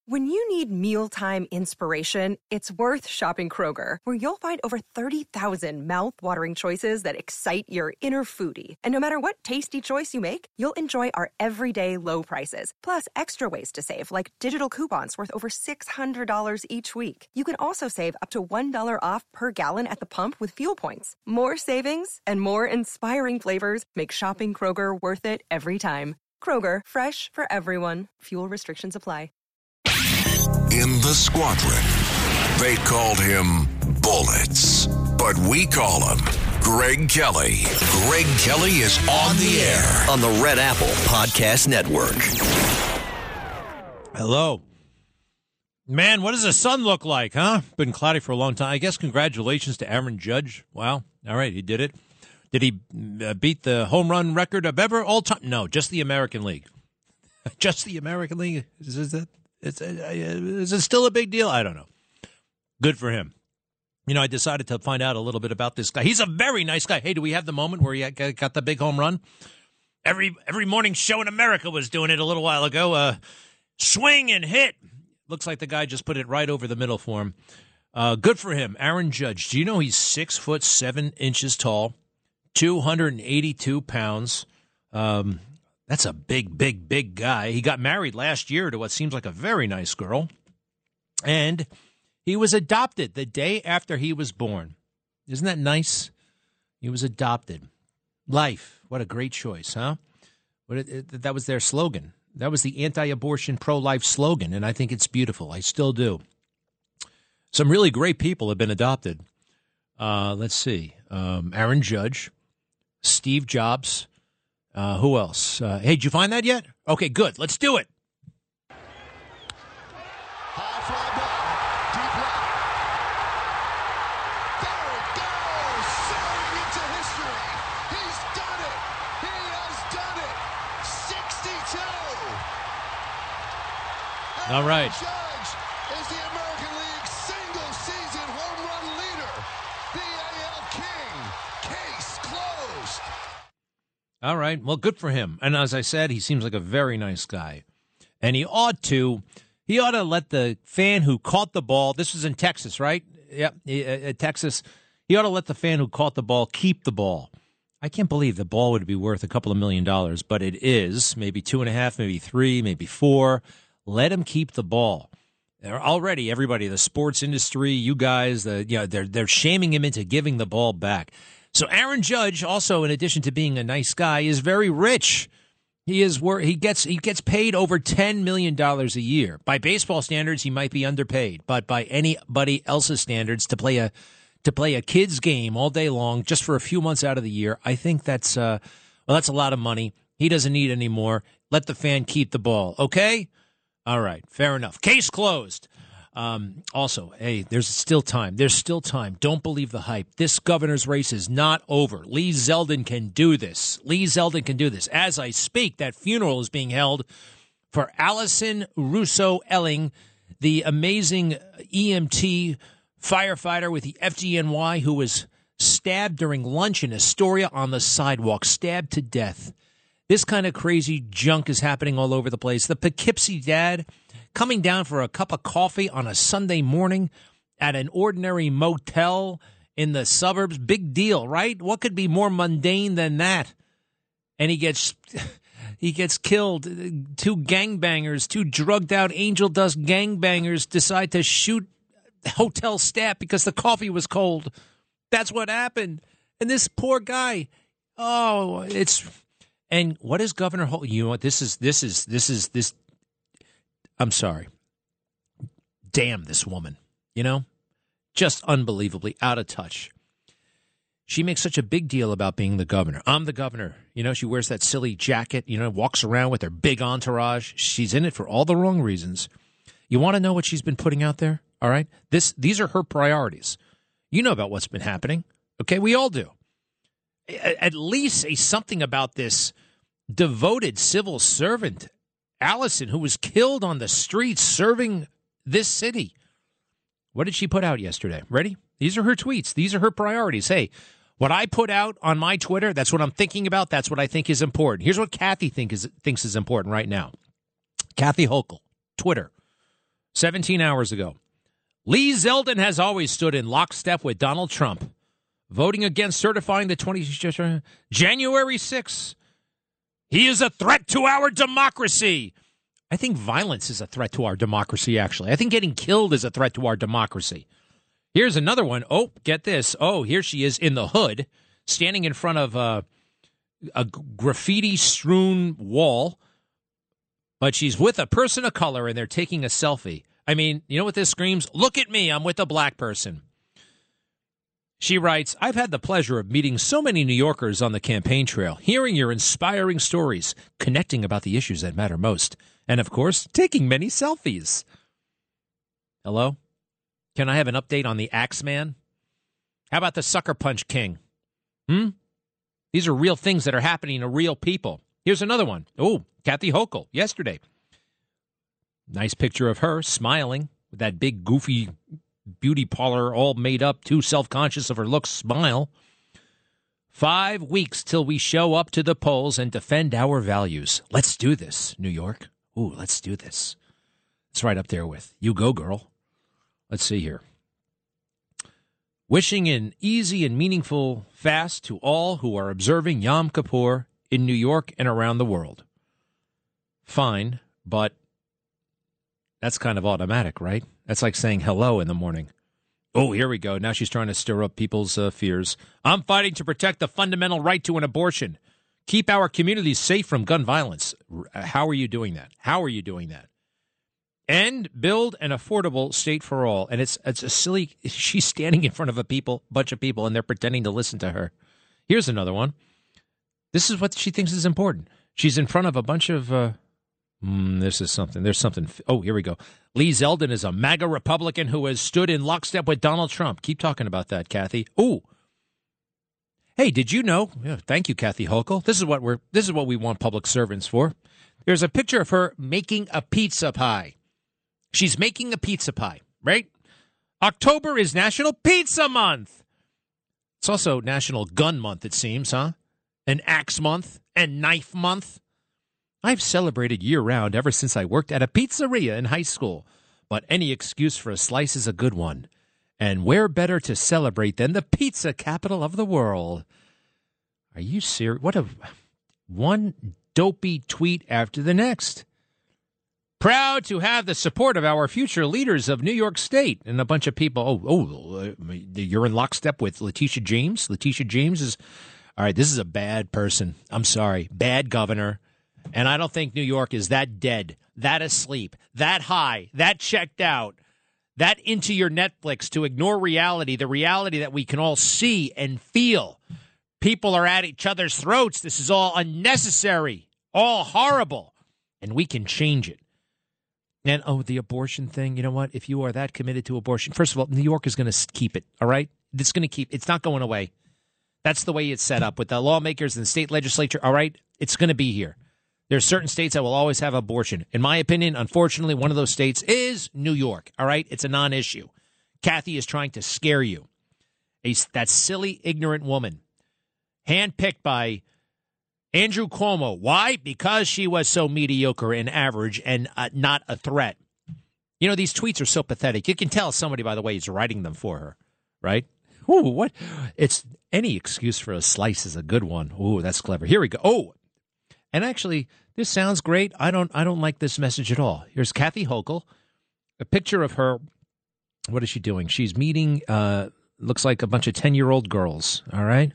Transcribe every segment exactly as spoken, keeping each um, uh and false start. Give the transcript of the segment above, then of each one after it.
When you need mealtime inspiration, it's worth shopping Kroger, where you'll find over thirty thousand mouth-watering choices that excite your inner foodie. And no matter what tasty choice you make, you'll enjoy our everyday low prices, plus extra ways to save, like digital coupons worth over six hundred dollars each week. You can also save up to one dollar off per gallon at the pump with fuel points. More savings and more inspiring flavors make shopping Kroger worth it every time. Kroger, fresh for everyone. Fuel restrictions apply. In the squadron, they called him Bullets, but we call him Greg Kelly. Greg Kelly is on the air on the Red Apple Podcast Network. Hello. Man, what does the sun look like, huh? Been cloudy for a long time. I guess congratulations to Aaron Judge. Wow. All right, he did it. Did he uh, beat the home run record of ever all time? No, just the American League. Just the American League? Is, is that? It's, uh, is it still a big deal? I don't know. Good for him. You know, I decided to find out a little bit about this guy. He's a very nice guy. Hey, do we have the moment where he got the big home run? Every every morning show in America was doing it a little while ago. Uh, swing and hit. Looks like the guy just put it right over the middle for him. Uh, good for him. Aaron Judge. Do you know he's six foot seven inches tall, two hundred eighty-two pounds? Um That's a big, big, big guy. He got married last year to what seems like a very nice girl. And he was adopted the day after he was born. Isn't that nice? He was adopted. Life. What a great choice, huh? But it, it, that was their slogan. That was the anti-abortion, pro-life slogan, and I think it's beautiful. I still do. Some really great people have been adopted. Uh, let's see. Um, Aaron Judge, Steve Jobs. Uh, who else? Uh, hey, did you find that yet? Okay, good. Let's do it. High fly ball, deep left. There it goes, soaring into history. He's done it. He has done it. sixty-two. All right. Judge is the American League single-season home run leader. The A L King. Case closed. All right. Well, good for him. And as I said, he seems like a very nice guy. And he ought to, he ought to let the fan who caught the ball, this was in Texas, right? Yep, uh, Texas. He ought to let the fan who caught the ball keep the ball. I can't believe the ball would be worth a couple of million dollars, but it is. Maybe two and a half, maybe three, maybe four. Let him keep the ball. They're already, everybody, the sports industry, you guys, the, you know, they're, they're shaming him into giving the ball back. So Aaron Judge, also in addition to being a nice guy, is very rich. He is he gets he gets paid over ten million dollars a year. By baseball standards, he might be underpaid, but by anybody else's standards, to play a to play a kid's game all day long just for a few months out of the year, I think that's uh, well, that's a lot of money. He doesn't need any more. Let the fan keep the ball, okay? All right, fair enough. Case closed. Um, also, hey, there's still time. There's still time. Don't believe the hype. This governor's race is not over. Lee Zeldin can do this. Lee Zeldin can do this. As I speak, that funeral is being held for Allison Russo Elling, the amazing E M T firefighter with the F D N Y who was stabbed during lunch in Astoria on the sidewalk, stabbed to death. This kind of crazy junk is happening all over the place. The Poughkeepsie dad coming down for a cup of coffee on a Sunday morning at an ordinary motel in the suburbs. Big deal, right? What could be more mundane than that? And he gets he gets killed. Two gangbangers, two drugged-out angel dust gangbangers decide to shoot hotel staff because the coffee was cold. That's what happened. And this poor guy, oh, it's... And what is Governor Holt? You know what? This is, this is, this is, this... I'm sorry. Damn this woman, you know? Just unbelievably out of touch. She makes such a big deal about being the governor. I'm the governor. You know, she wears that silly jacket, you know, walks around with her big entourage. She's in it for all the wrong reasons. You want to know what she's been putting out there? All right? This, these are her priorities. You know about what's been happening. Okay, we all do. At least say something about this devoted civil servant, Allison, who was killed on the streets serving this city. What did she put out yesterday? Ready? These are her tweets. These are her priorities. Hey, what I put out on my Twitter, that's what I'm thinking about. That's what I think is important. Here's what Kathy think is, thinks is important right now. Kathy Hochul, Twitter. seventeen hours ago. Lee Zeldin has always stood in lockstep with Donald Trump, voting against certifying the twenty January sixth. He is a threat to our democracy. I think violence is a threat to our democracy, actually. I think getting killed is a threat to our democracy. Here's another one. Oh, get this. Oh, here she is in the hood, standing in front of a, a graffiti-strewn wall, but she's with a person of color, and they're taking a selfie. I mean, you know what this screams? Look at me, I'm with a black person. She writes, I've had the pleasure of meeting so many New Yorkers on the campaign trail, hearing your inspiring stories, connecting about the issues that matter most, and, of course, taking many selfies. Hello? Can I have an update on the Axeman? How about the Sucker Punch King? Hmm? These are real things that are happening to real people. Here's another one. Oh, Kathy Hochul, yesterday. Nice picture of her smiling with that big, goofy beauty parlor all made up, too self-conscious of her looks smile. Five weeks till we show up to the polls and defend our values. Let's do this, New York. Ooh, let's do this. It's right up there with you go, girl. Let's see here. Wishing an easy and meaningful fast to all who are observing Yom Kippur in New York and around the world. Fine, but that's kind of automatic, right? That's like saying hello in the morning. Oh, here we go. Now she's trying to stir up people's uh, fears. I'm fighting to protect the fundamental right to an abortion. Keep our communities safe from gun violence. How are you doing that? How are you doing that? And build an affordable state for all. And it's it's a silly, she's standing in front of a people, bunch of people, and they're pretending to listen to her. Here's another one. This is what she thinks is important. She's in front of a bunch of, uh, mm, this is something, there's something. Oh, here we go. Lee Zeldin is a MAGA Republican who has stood in lockstep with Donald Trump. Keep talking about that, Kathy. Ooh. Hey, did you know? Yeah, thank you, Kathy Hochul. This is what we're, this is what we want public servants for. There's a picture of her making a pizza pie. She's making a pizza pie, right? October is National Pizza Month. It's also National Gun Month, it seems, huh? And Axe Month and Knife Month. I've celebrated year-round ever since I worked at a pizzeria in high school. But any excuse for a slice is a good one. And where better to celebrate than the pizza capital of the world? Are you serious? What a one dopey tweet after the next. Proud to have the support of our future leaders of New York State. And a bunch of people, oh, oh, uh, you're in lockstep with Letitia James? Letitia James is, all right, this is a bad person. I'm sorry. Bad governor. And I don't think New York is that dead, that asleep, that high, that checked out, that into your Netflix to ignore reality, the reality that we can all see and feel. People are at each other's throats. This is all unnecessary, all horrible, and we can change it. And, oh, the abortion thing, you know what? If you are that committed to abortion, first of all, New York is going to keep it, all right? It's going to keep, it's not going away. That's the way it's set up with the lawmakers and the state legislature, all right? It's going to be here. There's certain states that will always have abortion. In my opinion, unfortunately, one of those states is New York, all right? It's a non-issue. Kathy is trying to scare you. A, that silly, ignorant woman, handpicked by Andrew Cuomo. Why? Because she was so mediocre and average and uh, not a threat. You know, these tweets are so pathetic. You can tell somebody, by the way, is writing them for her, right? Ooh, what? It's any excuse for a slice is a good one. Ooh, that's clever. Here we go. Oh, and actually, this sounds great. I don't I don't like this message at all. Here's Kathy Hochul, a picture of her. What is she doing? She's meeting, uh, looks like a bunch of ten-year-old girls, all right?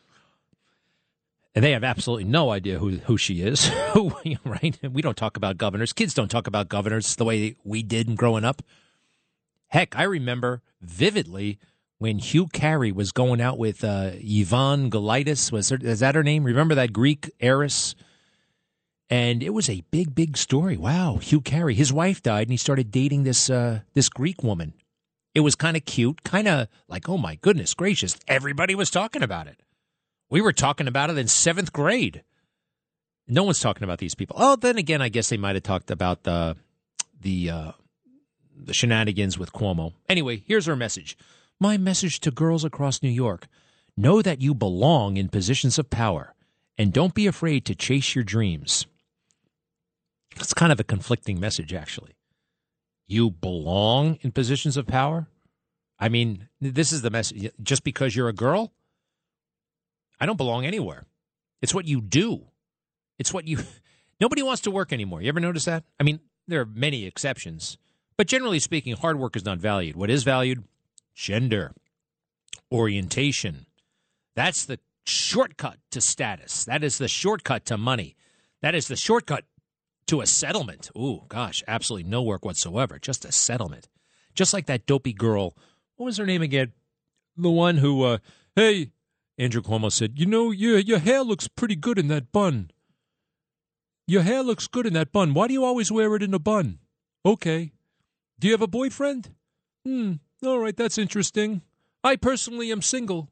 And they have absolutely no idea who, who she is, right? We don't talk about governors. Kids don't talk about governors the way we did growing up. Heck, I remember vividly when Hugh Carey was going out with uh, Yvonne Golitis. Was her, is that her name? Remember that Greek heiress? And it was a big, big story. Wow, Hugh Carey. His wife died, and he started dating this uh, this Greek woman. It was kind of cute, kind of like, oh, my goodness gracious. Everybody was talking about it. We were talking about it in seventh grade. No one's talking about these people. Oh, then again, I guess they might have talked about the the uh, the shenanigans with Cuomo. Anyway, here's her message. My message to girls across New York. Know that you belong in positions of power, and don't be afraid to chase your dreams. It's kind of a conflicting message, actually. you belong in positions of power? I mean, this is the message. Just because you're a girl, I don't belong anywhere. It's what you do. It's what you... Nobody wants to work anymore. You ever notice that? I mean, there are many exceptions. But generally speaking, hard work is not valued. What is valued? Gender, orientation. That's the shortcut to status. That is the shortcut to money. That is the shortcut to a settlement. Ooh, gosh, absolutely no work whatsoever. Just a settlement. Just like that dopey girl. What was her name again? The one who, uh, hey, Andrew Cuomo said, you know, your, your hair looks pretty good in that bun. Your hair looks good in that bun. Why do you always wear it in a bun? Okay. Do you have a boyfriend? Hmm. All right, that's interesting. I personally am single.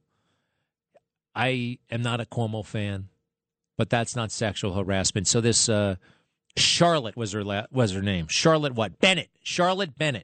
I am not a Cuomo fan, but that's not sexual harassment. So this uh, Charlotte was her la- was her name. Charlotte what? Bennett. Charlotte Bennett.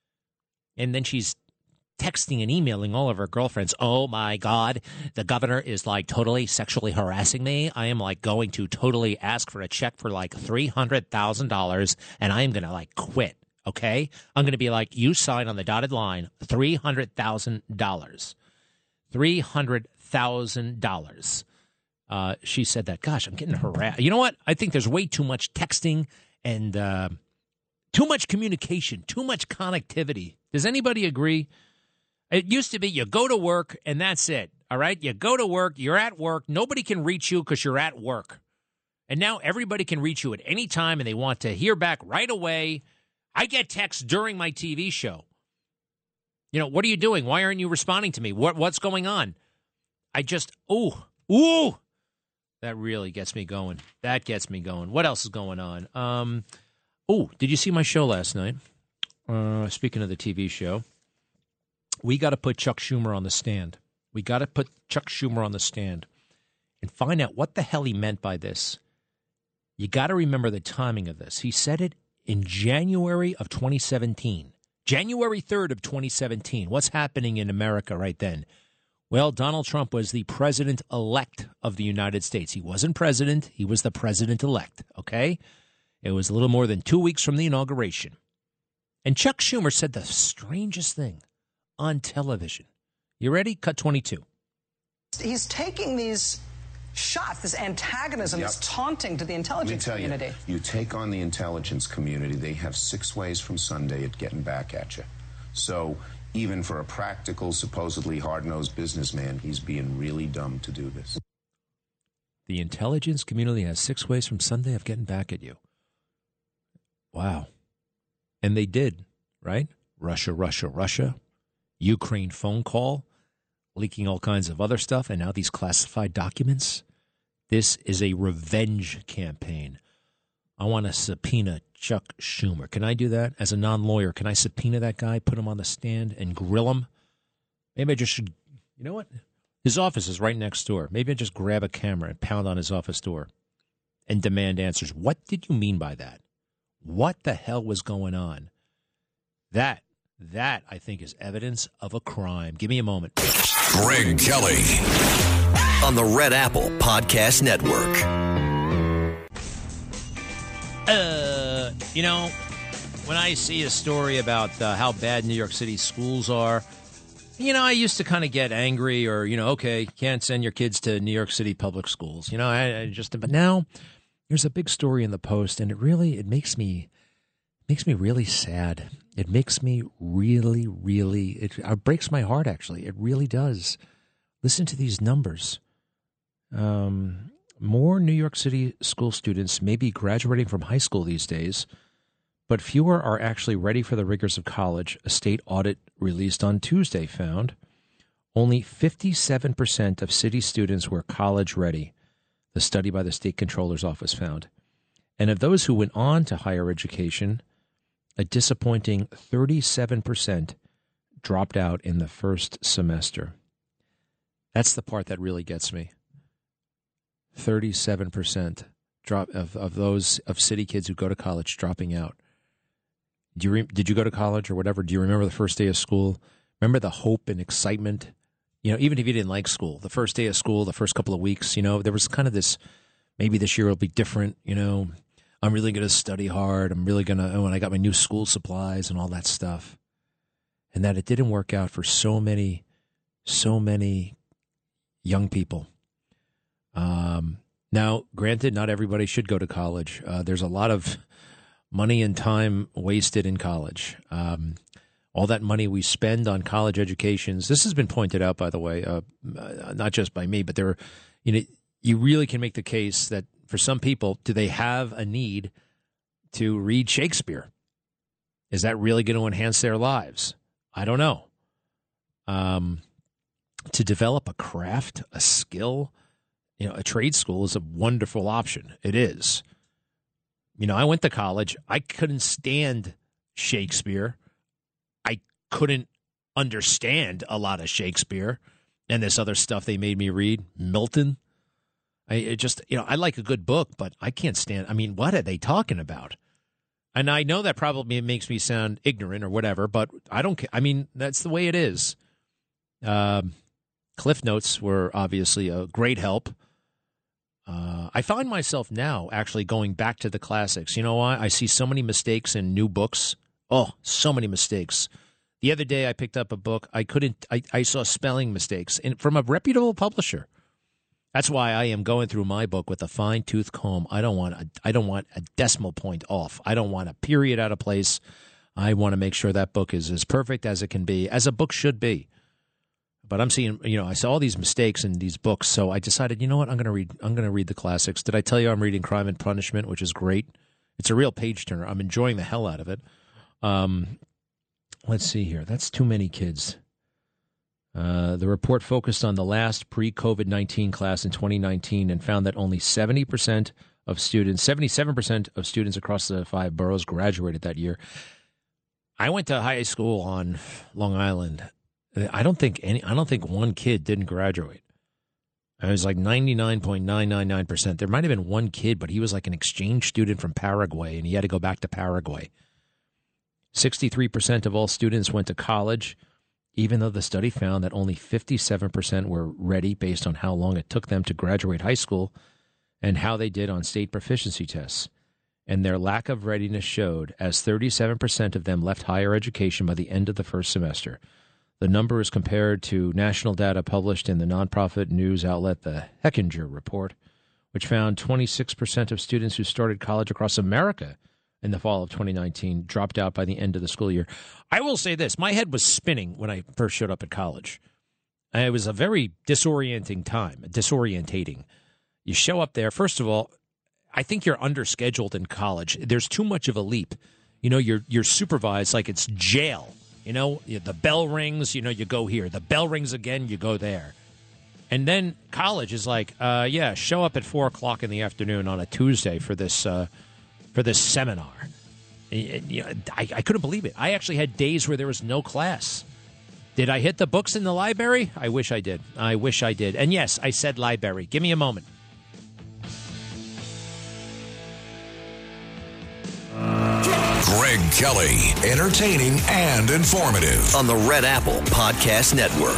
And then she's texting and emailing all of her girlfriends. Oh, my God, the governor is like totally sexually harassing me. I am like going to totally ask for a check for like three hundred thousand dollars, and I am going to like quit. Okay, I'm going to be like, you sign on the dotted line, three hundred thousand dollars. three hundred thousand dollars. Uh, she said that. Gosh, I'm getting harassed. You know what? I think there's way too much texting and uh, too much communication, too much connectivity. Does anybody agree? It used to be you go to work and that's it. All right? You go to work, you're at work. Nobody can reach you because you're at work. And now everybody can reach you at any time and they want to hear back right away. I get texts during my T V show. You know, what are you doing? Why aren't you responding to me? What What's going on? I just, ooh, ooh, that really gets me going. That gets me going. What else is going on? Um, oh, did you see my show last night? Uh, speaking of the T V show, we got to put Chuck Schumer on the stand. We got to put Chuck Schumer on the stand and find out what the hell he meant by this. You got to remember the timing of this. He said it in January of twenty seventeen, January third of twenty seventeen. What's happening in America right then? Well, Donald Trump was the president-elect of the United States. He wasn't president. He was the president-elect, okay? It was a little more than two weeks from the inauguration. And Chuck Schumer said the strangest thing on television. You ready? Cut twenty-two. He's taking these shots, this antagonism, Yep. this taunting to the intelligence Let me tell community. You, you take on the intelligence community, they have six ways from Sunday at getting back at you. So even for a practical, supposedly hard-nosed businessman, he's being really dumb to do this. The intelligence community has six ways from Sunday of getting back at you. Wow. And they did, right? Russia, Russia, Russia. Ukraine phone call. Leaking all kinds of other stuff, and now these classified documents. This is a revenge campaign. I want to subpoena Chuck Schumer. Can I do that? As a non-lawyer, can I subpoena that guy, put him on the stand, and grill him? Maybe I just should, you know what? His office is right next door. Maybe I just grab a camera and pound on his office door and demand answers. What did you mean by that? What the hell was going on? That, that, I think, is evidence of a crime. Give me a moment. Greg Kelly on the Red Apple Podcast Network. Uh, you know, when I see a story about uh, how bad New York City schools are, you know, I used to kind of get angry or, you know, okay, can't send your kids to New York City public schools. You know, I, I just, but now there's a big story in the Post, and it really, it makes me, makes me really sad. It makes me really, really, it, it breaks my heart, actually. It really does. Listen to these numbers. Um, more New York City school students may be graduating from high school these days, but fewer are actually ready for the rigors of college. A state audit released on Tuesday found only fifty-seven percent of city students were college ready, the study by the state controller's office found. And of those who went on to higher education, a disappointing thirty-seven percent dropped out in the first semester. That's the part that really gets me. thirty-seven percent drop of, of those of city kids who go to college dropping out. Do you re, did you go to college or whatever? Do you remember the first day of school? Remember the hope and excitement? You know, even if you didn't like school, the first day of school, the first couple of weeks, you know, there was kind of this, maybe this year will be different, you know. I'm really going to study hard. I'm really going to, oh, and I got my new school supplies and all that stuff. And that it didn't work out for so many, so many young people. Um, now, granted, not everybody should go to college. Uh, there's a lot of money and time wasted in college. Um, all that money we spend on college educations. This has been pointed out, by the way, uh, not just by me, but there, you know, you really can make the case that for some people, do they have a need to read Shakespeare? Is that really going to enhance their lives? I don't know. Um, to develop a craft, a skill, you know, a trade school is a wonderful option. It is. You know, I went to college. I couldn't stand Shakespeare. I couldn't understand a lot of Shakespeare and this other stuff they made me read. Milton. I it just, you know, I like a good book, but I can't stand. I mean, what are they talking about? And I know that probably makes me sound ignorant or whatever, but I don't care. I mean, that's the way it is. Um, Cliff Notes were obviously a great help. Uh, I find myself now actually going back to the classics. You know why? I see so many mistakes in new books. Oh, so many mistakes. The other day I picked up a book. I couldn't, I, I saw spelling mistakes in, from a reputable publisher. That's why I am going through my book with a fine-tooth comb. I don't want a, I don't want a decimal point off. I don't want a period out of place. I want to make sure that book is as perfect as it can be, as a book should be. But I'm seeing, you know, I saw all these mistakes in these books, so I decided, you know what, I'm going to read. I'm going to read the classics. Did I tell you I'm reading Crime and Punishment, which is great? It's a real page turner. I'm enjoying the hell out of it. Um, let's see here. That's too many kids. Uh, the report focused on the last pre-COVID nineteen class in twenty nineteen and found that only seventy percent of students, seventy-seven percent of students across the five boroughs graduated that year. I went to high school on Long Island. I don't think any. I don't think one kid didn't graduate. It was like ninety-nine point nine nine nine percent. There might have been one kid, but he was like an exchange student from Paraguay, and he had to go back to Paraguay. sixty-three percent of all students went to college, even though the study found that only fifty-seven percent were ready based on how long it took them to graduate high school and how they did on state proficiency tests. And their lack of readiness showed, as thirty-seven percent of them left higher education by the end of the first semester. The number is compared to national data published in the nonprofit news outlet The Hechinger Report, which found twenty-six percent of students who started college across America in the fall of twenty nineteen dropped out by the end of the school year. I will say this. My head was spinning when I first showed up at college. It was a very disorienting time, disorientating. You show up there, first of all, I think you're underscheduled in college. There's too much of a leap. You know, you're you're supervised like it's jail. You know, the bell rings, you know, you go here. The bell rings again, you go there. And then college is like, uh, yeah, show up at four o'clock in the afternoon on a Tuesday for this uh, for this seminar. You know, I, I couldn't believe it. I actually had days where there was no class. Did I hit the books in the library? I wish I did. I wish I did. And yes, I said library. Give me a moment. Greg Kelly, entertaining and informative on the Red Apple Podcast Network.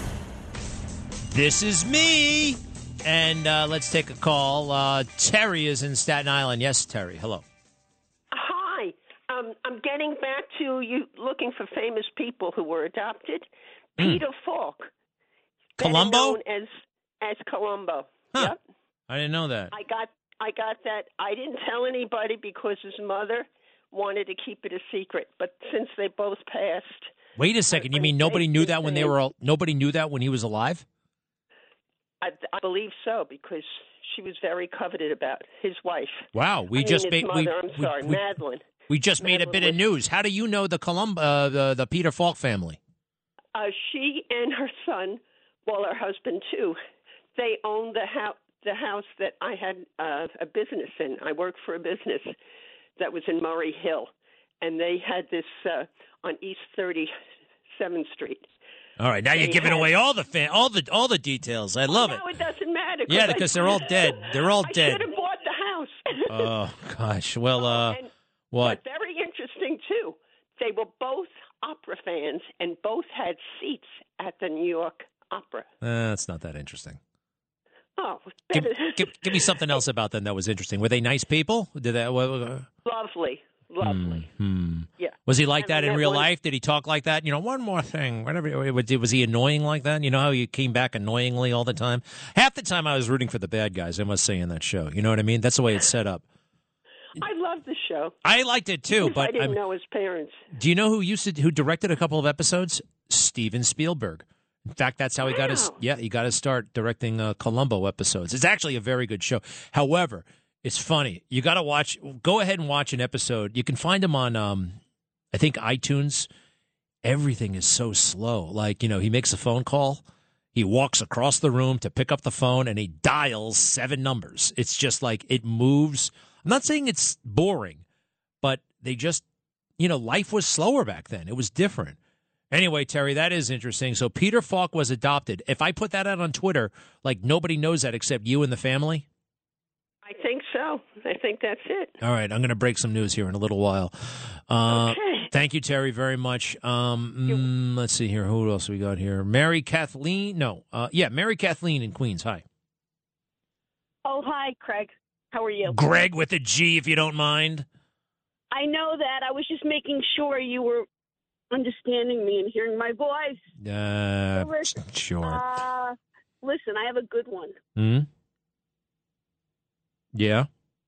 This is me, and uh, let's take a call. Uh, Terry is in Staten Island. Yes, Terry. Hello. Hi. Um, I'm getting back to you looking for famous people who were adopted. Mm. Peter Falk. Columbo? Known as as Columbo. Huh. Yep. I didn't know that. I got I got that. I didn't tell anybody because his mother wanted to keep it a secret. But since they both passed. Wait a second. You mean nobody knew that when they were nobody knew that when he was alive? I, I believe so, because she was very coveted about his wife. Wow, we I just mean, made. His mother, we, I'm sorry, we, Madeline. We just Madeline made a bit was, of news. How do you know the Columbo, uh, the the Peter Falk family? Uh, she and her son, well, her husband too. They owned the house. The house that I had uh, a business in. I worked for a business that was in Murray Hill, and they had this uh, on East thirty-seventh Street. All right, now they you're giving had, away all the fa- all the all the details. I love oh, it. No, it doesn't matter. Yeah, because I, they're all dead. They're all I dead. I should have bought the Oh house. gosh. Well, uh, and, what? But very interesting too. They were both opera fans, and both had seats at the New York Opera. Uh, that's not that interesting. Oh, Give, give, give me something else about them that was interesting. Were they nice people? Did that? Uh, Lovely, lovely. hmm Yeah. Was he like And that I in met real one- life? Did he talk like that? You know, one more thing. Whatever. Was he annoying like that? You know how he came back annoyingly all the time? Half the time I was rooting for the bad guys, I must say, in that show. You know what I mean? That's the way it's set up. I love the show. I liked it too, If but I didn't I'm- know his parents. do you know who used to who directed a couple of episodes? Steven Spielberg. In fact, that's how he got his Wow. yeah he got his start directing uh, Columbo episodes. It's actually a very good show. However, it's funny. You got to watch. Go ahead and watch an episode. You can find them on um, I think iTunes. Everything is so slow. Like, you know, he makes a phone call. He walks across the room to pick up the phone and he dials seven numbers. It's just like it moves. I'm not saying it's boring, but they just, you know, life was slower back then. It was different. Anyway, Terry, that is interesting. So Peter Falk was adopted. If I put that out on Twitter, like nobody knows that except you and the family. I think so. I think that's it. All right, I'm going to break some news here in a little while. Uh, Okay. Thank you, Terry, very much. Um, mm, let's see here. Who else we got here? Mary Kathleen. No, uh, yeah, Mary Kathleen in Queens. Hi. Oh, hi, Craig. How are you? Greg with a G, if you don't mind. I know that. I was just making sure you were understanding me and hearing my voice. Uh, Listen, sure. Uh, listen, I have a good one. Hmm? Yeah?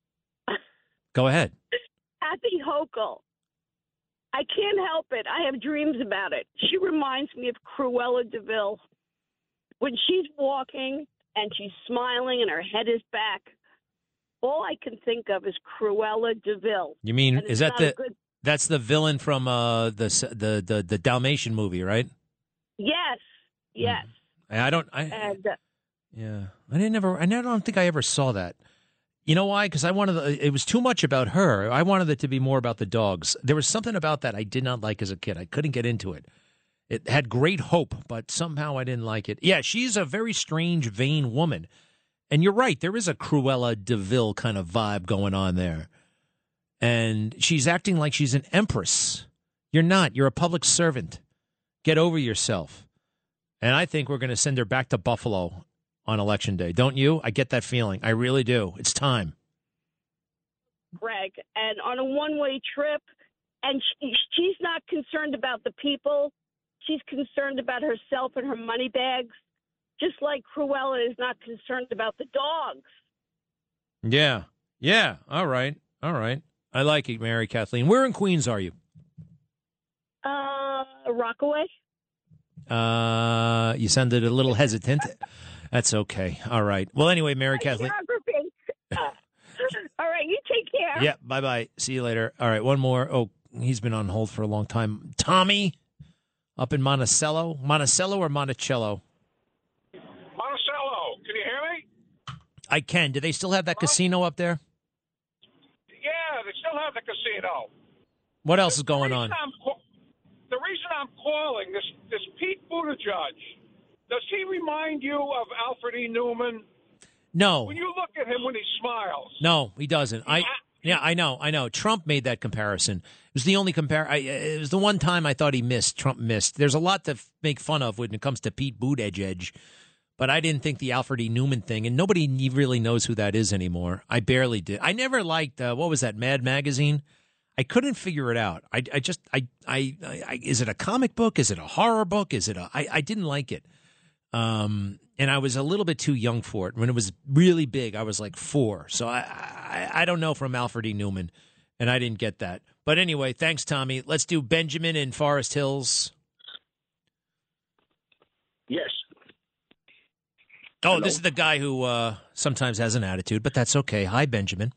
Go ahead. Kathy Hochul. I can't help it. I have dreams about it. She reminds me of Cruella DeVille. When she's walking and she's smiling and her head is back, all I can think of is Cruella DeVille. You mean, And it's is that not the a good... that's the villain from uh, the, the the the Dalmatian movie, right? Yes, yes. I don't. I And uh, yeah. I didn't ever. I never- don't think I ever saw that. You know why? Because I wanted the, it was too much about her. I wanted it to be more about the dogs. There was something about that I did not like as a kid. I couldn't get into it. It had great hope, but somehow I didn't like it. Yeah, she's a very strange, vain woman. And you're right. There is a Cruella DeVille kind of vibe going on there. And she's acting like she's an empress. You're not. You're a public servant. Get over yourself. And I think we're going to send her back to Buffalo on Election Day. Don't you? I get that feeling. I really do. It's time. Greg, and on a one-way trip, and she, she's not concerned about the people. She's concerned about herself and her money bags, just like Cruella is not concerned about the dogs. Yeah. Yeah. All right. All right. I like it, Mary Kathleen. Where in Queens are you? Uh, Rockaway? Uh, you sounded a little hesitant. That's okay. All right. Well, anyway, Mary Kathleen. Geography. All right, you take care. Yeah. Bye bye. See you later. All right. One more. Oh, he's been on hold for a long time. Tommy up in Monticello. Monticello or Monticello? Monticello, can you hear me? I can. Do they still have that casino up there? Yeah, they still have the casino. What else is going The on? reason I'm ca- the reason I'm calling this this Pete Buttigieg, does he remind you of Alfred E. Newman? No. When you look at him when he smiles. No, he doesn't. I yeah, I know, I know. Trump made that comparison. It was the only compare. I, it was the one time I thought he missed. Trump missed. There's a lot to f- make fun of when it comes to Pete Buttigieg, but I didn't think the Alfred E. Newman thing, and nobody really knows who that is anymore. I barely did. I never liked uh, what was that Mad Magazine. I couldn't figure it out. I, I just I, I I is it a comic book? Is it a horror book? Is it a? I, I didn't like it. Um, and I was a little bit too young for it. When it was really big, I was like four. So I, I, I don't know from Alfred E. Newman, and I didn't get that. But anyway, thanks, Tommy. Let's do Benjamin in Forest Hills. Yes. Oh, Hello? this is the guy who uh, sometimes has an attitude, but that's okay. Hi, Benjamin.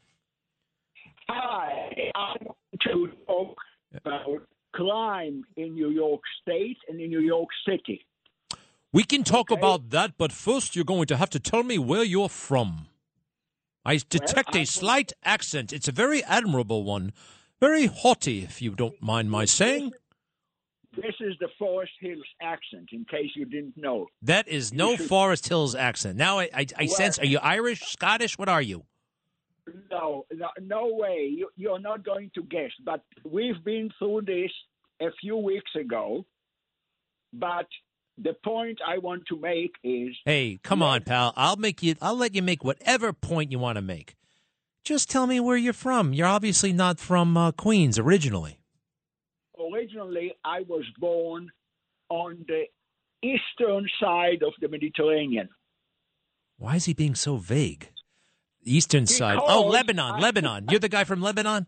Hi, I want to talk about crime in New York State and in New York City. We can talk about that, but first you're going to have to tell me where you're from. I detect I- a slight accent. It's a very admirable one. Very haughty, if you don't mind my saying. This is the Forest Hills accent, in case you didn't know. That is no You should- Forest Hills accent. Now I, I, I Well- sense, are you Irish, Scottish? What are you? No, no, no way. You, you're not going to guess. But we've been through this a few weeks ago. But the point I want to make is... Hey, come on, pal. I'll make you. I'll let you make whatever point you want to make. Just tell me where you're from. You're obviously not from uh, Queens originally. Originally, I was born on the eastern side of the Mediterranean. Why is he being so vague? The eastern Because side. Oh, Lebanon, I- Lebanon. You're the guy from Lebanon?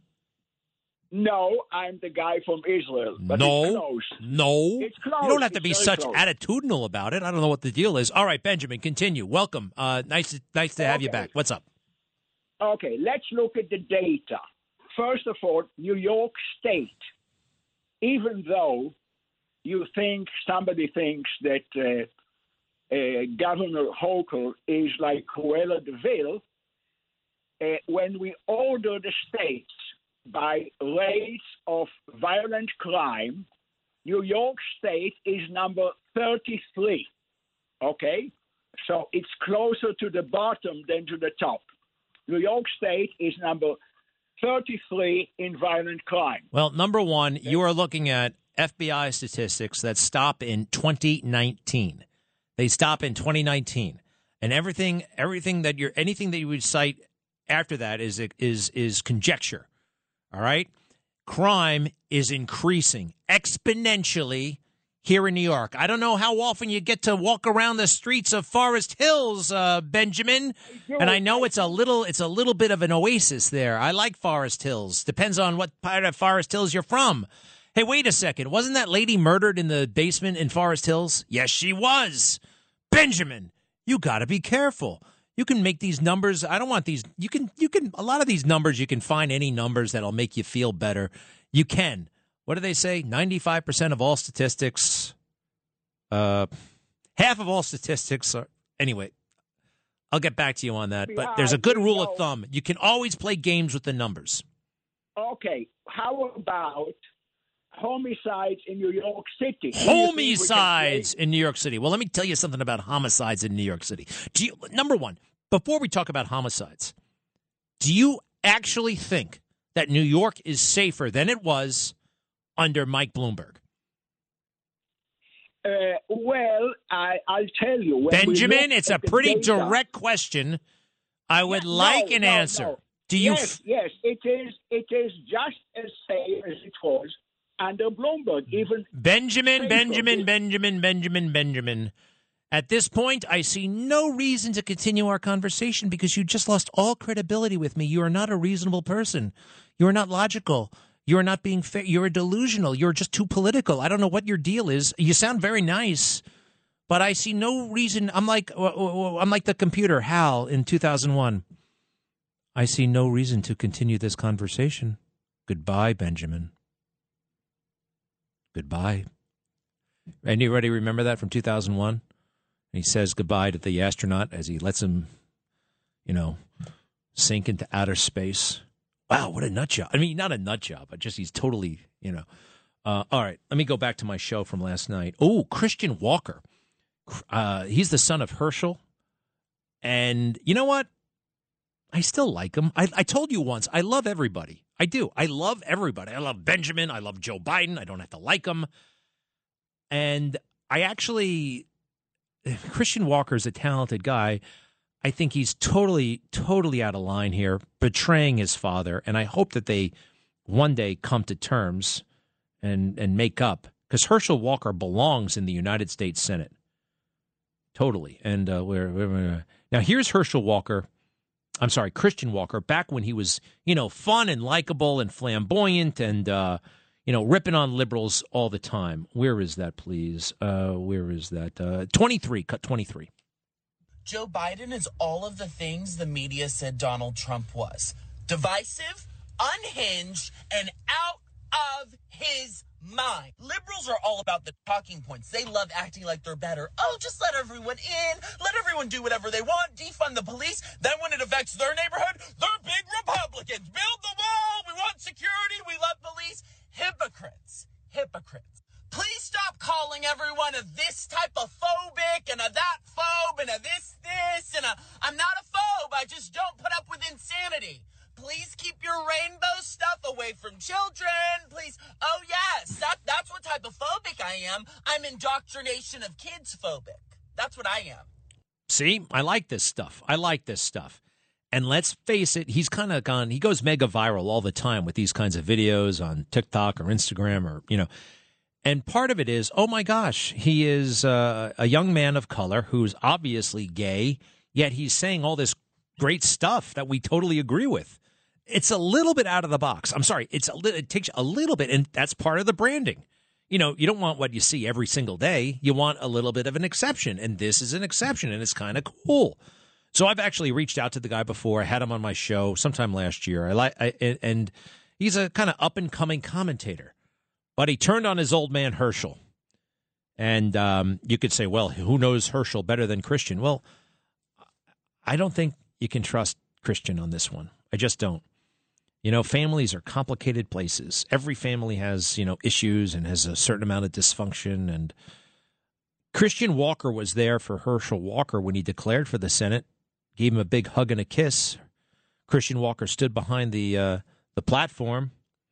No, I'm the guy from Israel. But No, it's close. no. It's close. You don't have to It's be very such close. attitudinal about it. I don't know what the deal is. All right, Benjamin, continue. Welcome. Uh, nice, to, nice to have you Okay. back. What's up? Okay, let's look at the data. First of all, New York State, even though you think somebody thinks that uh, uh, Governor Hochul is like Cruella de Vil, uh, when we order the states by rates of violent crime, New York State is number thirty-three. Okay? So it's closer to the bottom than to the top. New York State is number thirty-three in violent crime. Well, number one, you are looking at F B I statistics that stop in twenty nineteen. They stop in twenty nineteen, and everything, everything that you're, anything that you would cite after that is is is conjecture. All right, crime is increasing exponentially here in New York. I don't know how often you get to walk around the streets of Forest Hills, uh, Benjamin, and I know it's a little it's a little bit of an oasis there. I like Forest Hills. Depends on what part of Forest Hills you're from. Hey, wait a second. Wasn't that lady murdered in the basement in Forest Hills? Yes, she was. Benjamin, you got to be careful. You can make these numbers. I don't want these. You can, you can, a lot of these numbers, you can find any numbers that'll make you feel better. You can. What do they say? ninety-five percent of all statistics, uh, half of all statistics are, anyway, I'll get back to you on that. But there's a good rule of thumb. You can always play games with the numbers. Okay, how about homicides in New York City? Do you think we can Homicides in New York City. Well, let me tell you something about homicides in New York City. Do you, number one, before we talk about homicides, do you actually think that New York is safer than it was under Mike Bloomberg? Uh, well, I, I'll tell you. When we Benjamin, look it's at a the pretty data- direct question. I would Yeah, like no, an no, answer. no. Do you? Yes, yes, it is. It is just as safe as it was under Bloomberg. Even Benjamin, safer. Benjamin, Benjamin, Benjamin, Benjamin. At this point, I see no reason to continue our conversation because you just lost all credibility with me. You are not a reasonable person. You are not logical. You are not being fair. You're delusional. You're just too political. I don't know what your deal is. You sound very nice, but I see no reason. I'm like I'm like the computer, Hal, in two thousand one. I see no reason to continue this conversation. Goodbye, Benjamin. Goodbye. Anybody remember that from two thousand one? He says goodbye to the astronaut as he lets him, you know, sink into outer space. Wow, what a nut job. I mean, not a nut job, but just he's totally, you know. Uh, all right, let me go back to my show from last night. Oh, Christian Walker. Uh, he's the son of Herschel. And you know what? I still like him. I, I told you once, I love everybody. I do. I love everybody. I love Benjamin. I love Joe Biden. I don't have to like him. And I actually, Christian Walker's a talented guy. I think he's totally, totally out of line here, betraying his father. And I hope that they one day come to terms and, and make up. Because Herschel Walker belongs in the United States Senate. Totally. And uh, we're, we're, now here's Herschel Walker. I'm sorry, Christian Walker, back when he was, you know, fun and likable and flamboyant and, uh, you know, ripping on liberals all the time. Where is that, please? Uh, where is that? Uh, twenty-three, cut twenty-three. Joe Biden is all of the things the media said Donald Trump was. Divisive, unhinged, and out of his mind. Liberals are all about the talking points. They love acting like they're better. Oh, just let everyone in. Let everyone do whatever they want. Defund the police. Then when it affects their neighborhood, they're big Republicans. Build the wall. We want security. We love police. Hypocrites. Hypocrites. Please stop calling everyone a this type of phobic and a that phobe and a this, this, and a I'm not a phobe. I just don't put up with insanity. Please keep your rainbow stuff away from children. Please. Oh, yes. That, that's what type of phobic I I am. I'm indoctrination of kids phobic. That's what I am. See, I like this stuff. I like this stuff. And let's face it, he's kind of gone, he goes mega viral all the time with these kinds of videos on TikTok or Instagram or, you know. And part of it is, oh my gosh, he is uh, a young man of color who's obviously gay, yet he's saying all this great stuff that we totally agree with. It's a little bit out of the box. I'm sorry. It's a li- it takes a little bit, and that's part of the branding. You know, you don't want what you see every single day. You want a little bit of an exception, and this is an exception, and it's kind of cool. So I've actually reached out to the guy before. I had him on my show sometime last year. I like, and he's a kind of up and coming commentator. But he turned on his old man Herschel, and um, you could say, well, who knows Herschel better than Christian? Well, I don't think you can trust Christian on this one. I just don't. You know, families are complicated places. Every family has, you know, issues and has a certain amount of dysfunction. And Christian Walker was there for Herschel Walker when he declared for the Senate, gave him a big hug and a kiss. Christian Walker stood behind the uh, the platform.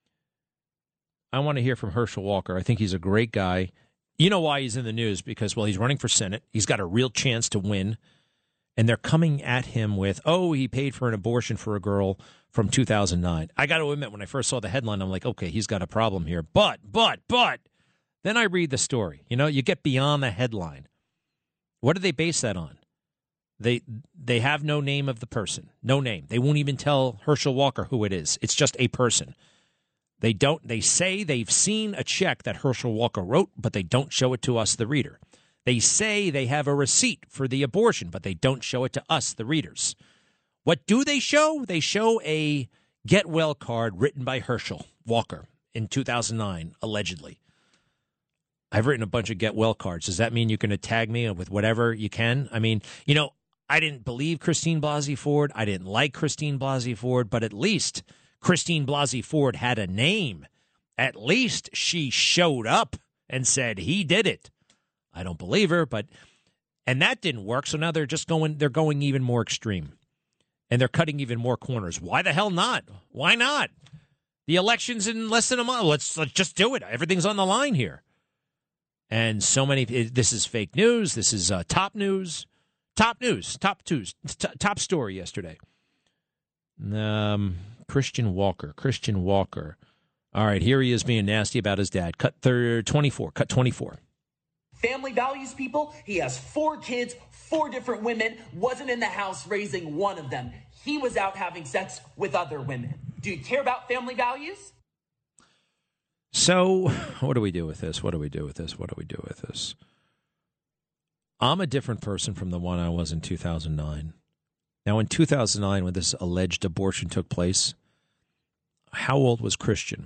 I want to hear from Herschel Walker. I think he's a great guy. You know why he's in the news? Because, well, he's running for Senate. He's got a real chance to win. And they're coming at him with, oh, he paid for an abortion for a girl from two thousand nine. I got to admit, when I first saw the headline, I'm like, okay, he's got a problem here. But, but, but, then I read the story. You know, you get beyond the headline. What do they base that on? They they have no name of the person. No name. They won't even tell Herschel Walker who it is. It's just a person. They don't. They say they've seen a check that Herschel Walker wrote, but they don't show it to us, the reader. They say they have a receipt for the abortion, but they don't show it to us, the readers. What do they show? They show a get well card written by Herschel Walker in two thousand nine, allegedly. I've written a bunch of get well cards. Does that mean you're going to tag me with whatever you can? I mean, you know, I didn't believe Christine Blasey Ford. I didn't like Christine Blasey Ford, but at least Christine Blasey Ford had a name. At least she showed up and said he did it. I don't believe her, but and that didn't work. So now they're just going, they're going even more extreme, and they're cutting even more corners. Why the hell not? Why not? The election's in less than a month. Let's let's just do it. Everything's on the line here. And so many. This is fake news. This is uh, top news. Top news. Top news. T- top story yesterday. Um, Christian Walker. Christian Walker. All right, here he is being nasty about his dad. Cut third, twenty-four. Cut twenty-four. Family values, people. He has four kids, four different women, wasn't in the house raising one of them. He was out having sex with other women. Do you care about family values? So what do we do with this? What do we do with this? What do we do with this? I'm a different person from the one I was in two thousand nine. Now, in two thousand nine, when this alleged abortion took place, how old was Christian?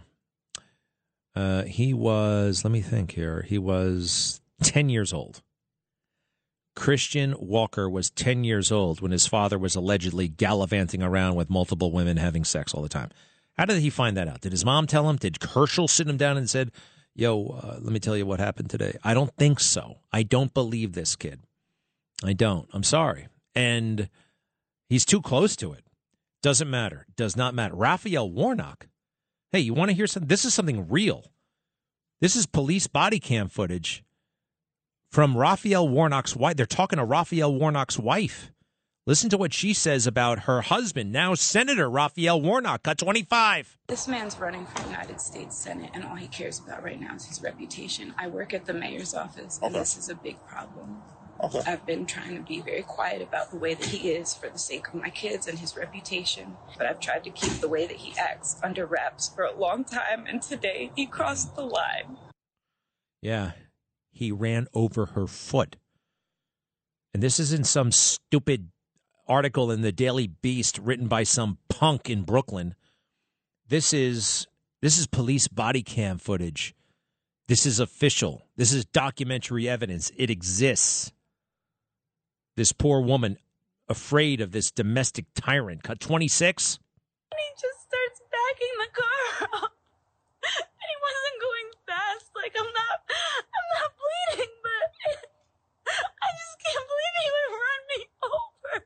Uh, he was, let me think here, he was ten years old. Christian Walker was ten years old when his father was allegedly gallivanting around with multiple women having sex all the time. How did he find that out? Did his mom tell him? Did Herschel sit him down and said, yo, uh, let me tell you what happened today? I don't think so. I don't believe this kid. I don't. I'm sorry. And he's too close to it. Doesn't matter. Does not matter. Raphael Warnock. Hey, you want to hear something? This is something real. This is police body cam footage from Raphael Warnock's wife. They're talking to Raphael Warnock's wife. Listen to what she says about her husband, now Senator Raphael Warnock. Cut twenty-five. This man's running for the United States Senate, and all he cares about right now is his reputation. I work at the mayor's office, and okay. This is a big problem. Okay. I've been trying to be very quiet about the way that he is for the sake of my kids and his reputation, but I've tried to keep the way that he acts under wraps for a long time, and today he crossed the line. Yeah, he ran over her foot. And this isn't some stupid article in the Daily Beast written by some punk in Brooklyn. This is this is police body cam footage. This is official. This is documentary evidence. It exists. This poor woman, afraid of this domestic tyrant. Cut twenty-six. And he just starts backing the car up. And he wasn't going fast. Like, I'm not, I'm not bleeding, but I just can't believe he would run me over.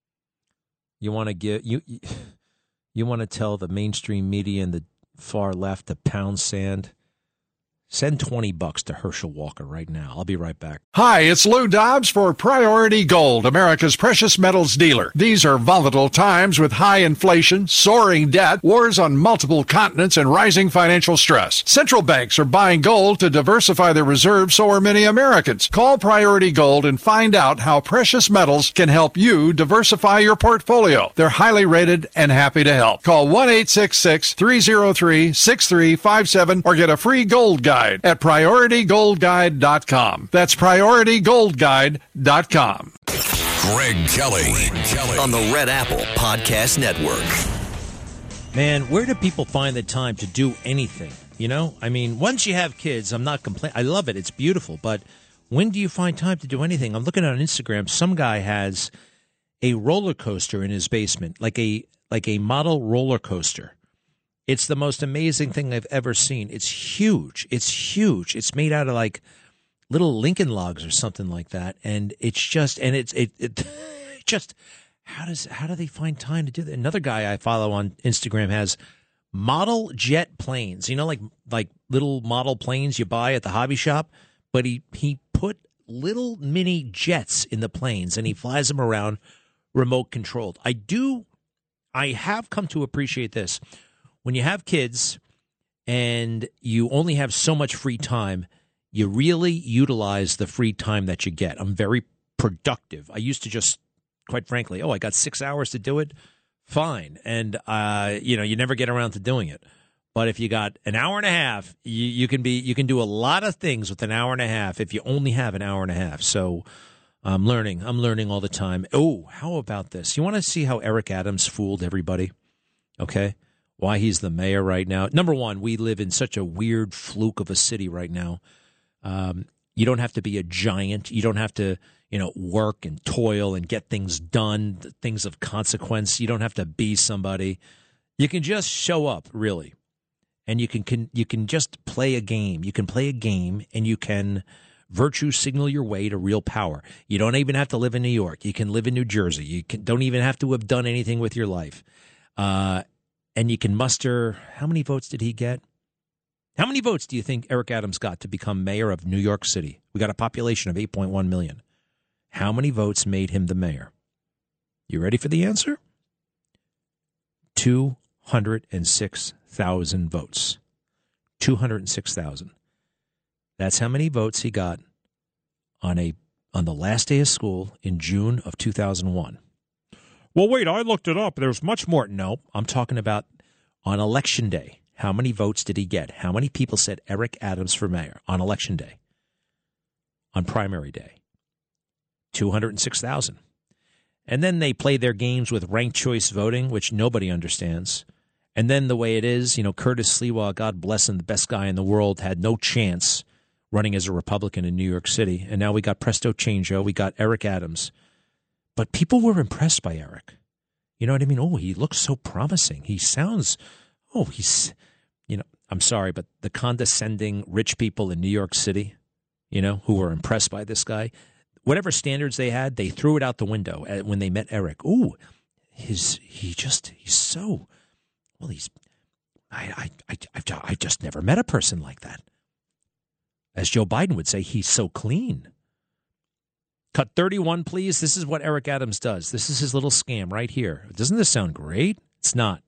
You want to give you, you, you want to tell the mainstream media and the far left to pound sand? Send twenty bucks to Herschel Walker right now. I'll be right back. Hi, it's Lou Dobbs for Priority Gold, America's precious metals dealer. These are volatile times with high inflation, soaring debt, wars on multiple continents, and rising financial stress. Central banks are buying gold to diversify their reserves, so are many Americans. Call Priority Gold and find out how precious metals can help you diversify your portfolio. They're highly rated and happy to help. Call one eight six six, three oh three, six three five seven or get a free gold guide at priority gold guide dot com. That's priority gold guide dot com. Greg Kelly. Greg Kelly on the Red Apple Podcast Network. Man, where do people find the time to do anything? You know, I mean, once you have kids, I'm not complaining. I love it. It's beautiful. But when do you find time to do anything? I'm looking on Instagram. Some guy has a roller coaster in his basement, like a like a model roller coaster. It's the most amazing thing I've ever seen. It's huge. It's huge. It's made out of like little Lincoln logs or something like that. And it's just, and it's, it, it just, how does, how do they find time to do that? Another guy I follow on Instagram has model jet planes, you know, like, like little model planes you buy at the hobby shop, but he, he put little mini jets in the planes and he flies them around remote controlled. I do, I have come to appreciate this. When you have kids and you only have so much free time, you really utilize the free time that you get. I'm very productive. I used to just, quite frankly, oh, I got six hours to do it. Fine. And, uh, you know, you never get around to doing it. But if you got an hour and a half, you, you can be, you can do a lot of things with an hour and a half if you only have an hour and a half. So I'm learning. I'm learning all the time. Oh, how about this? You want to see how Eric Adams fooled everybody? Okay. Why he's the mayor right now. Number one, we live in such a weird fluke of a city right now. Um, you don't have to be a giant. You don't have to, you know, work and toil and get things done, things of consequence. You don't have to be somebody. You can just show up, really. And you can, can you can just play a game. You can play a game and you can virtue signal your way to real power. You don't even have to live in New York. You can live in New Jersey. You can, don't even have to have done anything with your life. Uh And you can muster, how many votes did he get? How many votes do you think Eric Adams got to become mayor of New York City? We got a population of eight point one million. How many votes made him the mayor? You ready for the answer? two hundred six thousand votes. two hundred six thousand. That's how many votes he got on a on the last day of school in June of two thousand one. Well, wait, I looked it up. There's much more. No, I'm talking about on Election Day. How many votes did he get? How many people said Eric Adams for mayor on Election Day? On primary day? two hundred six thousand. And then they play their games with ranked choice voting, which nobody understands. And then the way it is, you know, Curtis Sliwa, God bless him, the best guy in the world, had no chance running as a Republican in New York City. And now we got Presto Changeo. We got Eric Adams. But people were impressed by Eric. You know what I mean? Oh, he looks so promising. He sounds, oh, he's, you know, I'm sorry, but the condescending rich people in New York City, you know, who were impressed by this guy, whatever standards they had, they threw it out the window when they met Eric. Ooh, his, he just, he's so, well, he's, I, I, I, I just never met a person like that. As Joe Biden would say, he's so clean. Cut thirty-one, please. This is what Eric Adams does. This is his little scam right here. Doesn't this sound great? It's not.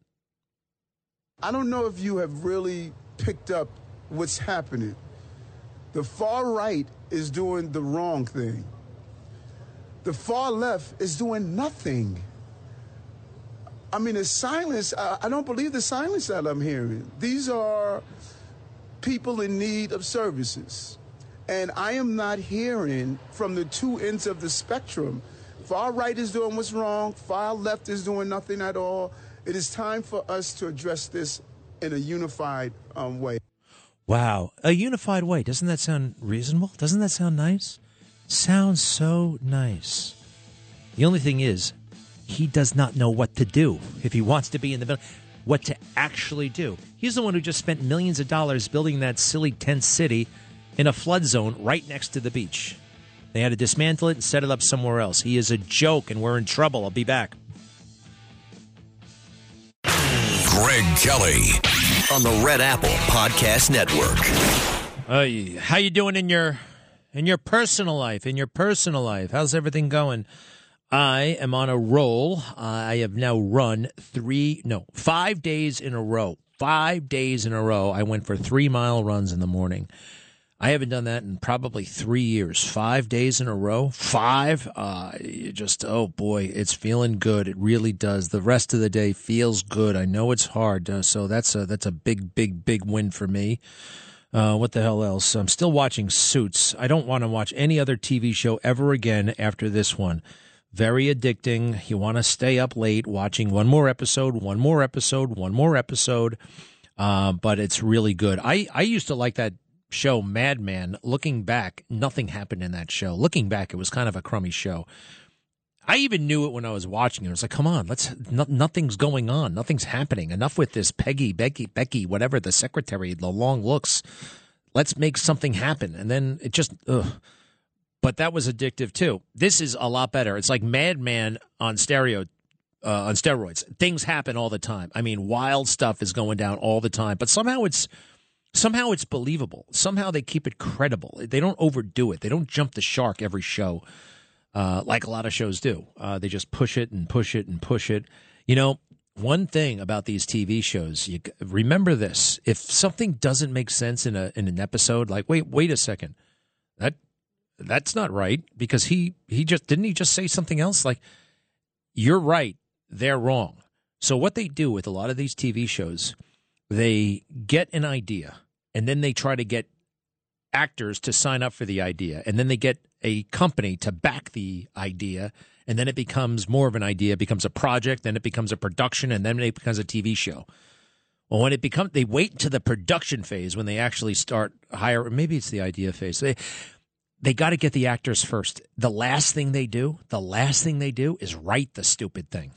I don't know if you have really picked up what's happening. The far right is doing the wrong thing. The far left is doing nothing. I mean, the silence, I, I don't believe the silence that I'm hearing. These are people in need of services. And I am not hearing from the two ends of the spectrum. Far right is doing what's wrong. Far left is doing nothing at all. It is time for us to address this in a unified um, way. Wow. A unified way. Doesn't that sound reasonable? Doesn't that sound nice? Sounds so nice. The only thing is, he does not know what to do if he wants to be in the middle. What to actually do. He's the one who just spent millions of dollars building that silly tent city in a flood zone right next to the beach. They had to dismantle it and set it up somewhere else. He is a joke, and we're in trouble. I'll be back. Greg Kelly on the Red Apple Podcast Network. Uh, how you doing in your in your personal life? In your personal life, how's everything going? I am on a roll. I have now run three, no, five days in a row. Five days in a row. I went for three mile runs in the morning. I haven't done that in probably three years. Five days in a row. Five. Uh, you just, oh boy, it's feeling good. It really does. The rest of the day feels good. I know it's hard. Uh, so that's a, that's a big, big, big win for me. Uh, what the hell else? I'm still watching Suits. I don't want to watch any other T V show ever again after this one. Very addicting. You want to stay up late watching one more episode, one more episode, one more episode. Uh, but it's really good. I, I used to like that show Mad Men. Looking back, nothing happened in that show. Looking back, it was kind of a crummy show. I even knew it when I was watching it. I was like, come on, let's no, nothing's going on. Nothing's happening. Enough with this Peggy, Becky, Becky, whatever, the secretary, the long looks. Let's make something happen. And then it just, ugh. But that was addictive too. This is a lot better. It's like Mad Men on stereo, uh, on steroids. Things happen all the time. I mean, wild stuff is going down all the time. But somehow it's somehow it's believable. Somehow they keep it credible. They don't overdo it. They don't jump the shark every show, uh, like a lot of shows do. Uh, they just push it and push it and push it. You know, one thing about these T V shows, you remember this: if something doesn't make sense in a in an episode, like wait, wait a second, that. That's not right, because he, he just didn't he just say something else? Like, you're right, they're wrong. So what they do with a lot of these T V shows, they get an idea, and then they try to get actors to sign up for the idea, and then they get a company to back the idea, and then it becomes more of an idea, it becomes a project, then it becomes a production, and then it becomes a T V show. Well, when it becomes, they wait to the production phase when they actually start hire. Maybe it's the idea phase. They They got to get the actors first. The last thing they do, the last thing they do is write the stupid thing.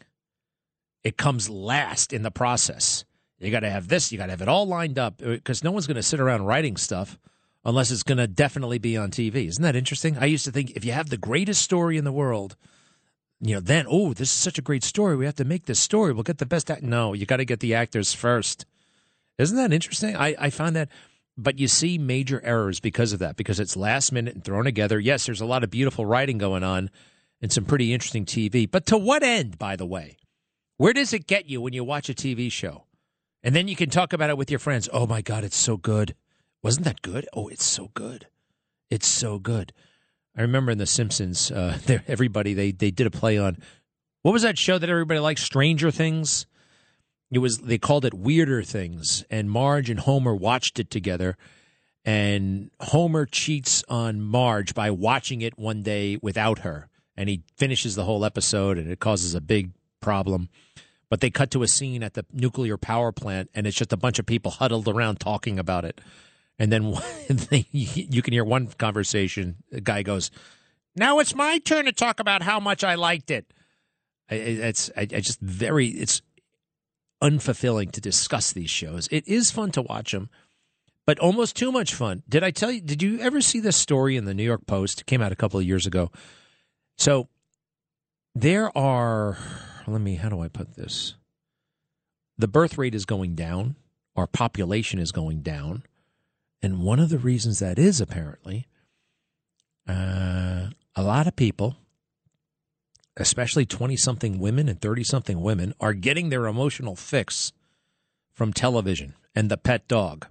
It comes last in the process. You got to have this. You got to have it all lined up, because no one's going to sit around writing stuff unless it's going to definitely be on T V. Isn't that interesting? I used to think if you have the greatest story in the world, you know, then, oh, this is such a great story. We have to make this story. We'll get the best act. No, you got to get the actors first. Isn't that interesting? I, I found that. But you see major errors because of that, because it's last minute and thrown together. Yes, there's a lot of beautiful writing going on and some pretty interesting T V. But to what end, by the way? Where does it get you when you watch a T V show? And then you can talk about it with your friends. Oh, my God, it's so good. Wasn't that good? Oh, it's so good. It's so good. I remember in The Simpsons, uh, everybody, they, they did a play on, what was that show that everybody liked, Stranger Things? It was, they called it Weirder Things, and Marge and Homer watched it together, and Homer cheats on Marge by watching it one day without her, and he finishes the whole episode, and it causes a big problem. But they cut to a scene at the nuclear power plant, and it's just a bunch of people huddled around talking about it. And then you can hear one conversation, the guy goes, "Now it's my turn to talk about how much I liked it." It's I, I just very, it's unfulfilling to discuss these shows. It is fun to watch them, but almost too much fun. Did I tell you, did you ever see this story in the New York Post? It came out a couple of years ago. So there are, let me, how do I put this? The birth rate is going down. Our population is going down. And one of the reasons that is, apparently, uh, a lot of people, especially twenty-something women and thirty-something women, are getting their emotional fix from television and the pet dog.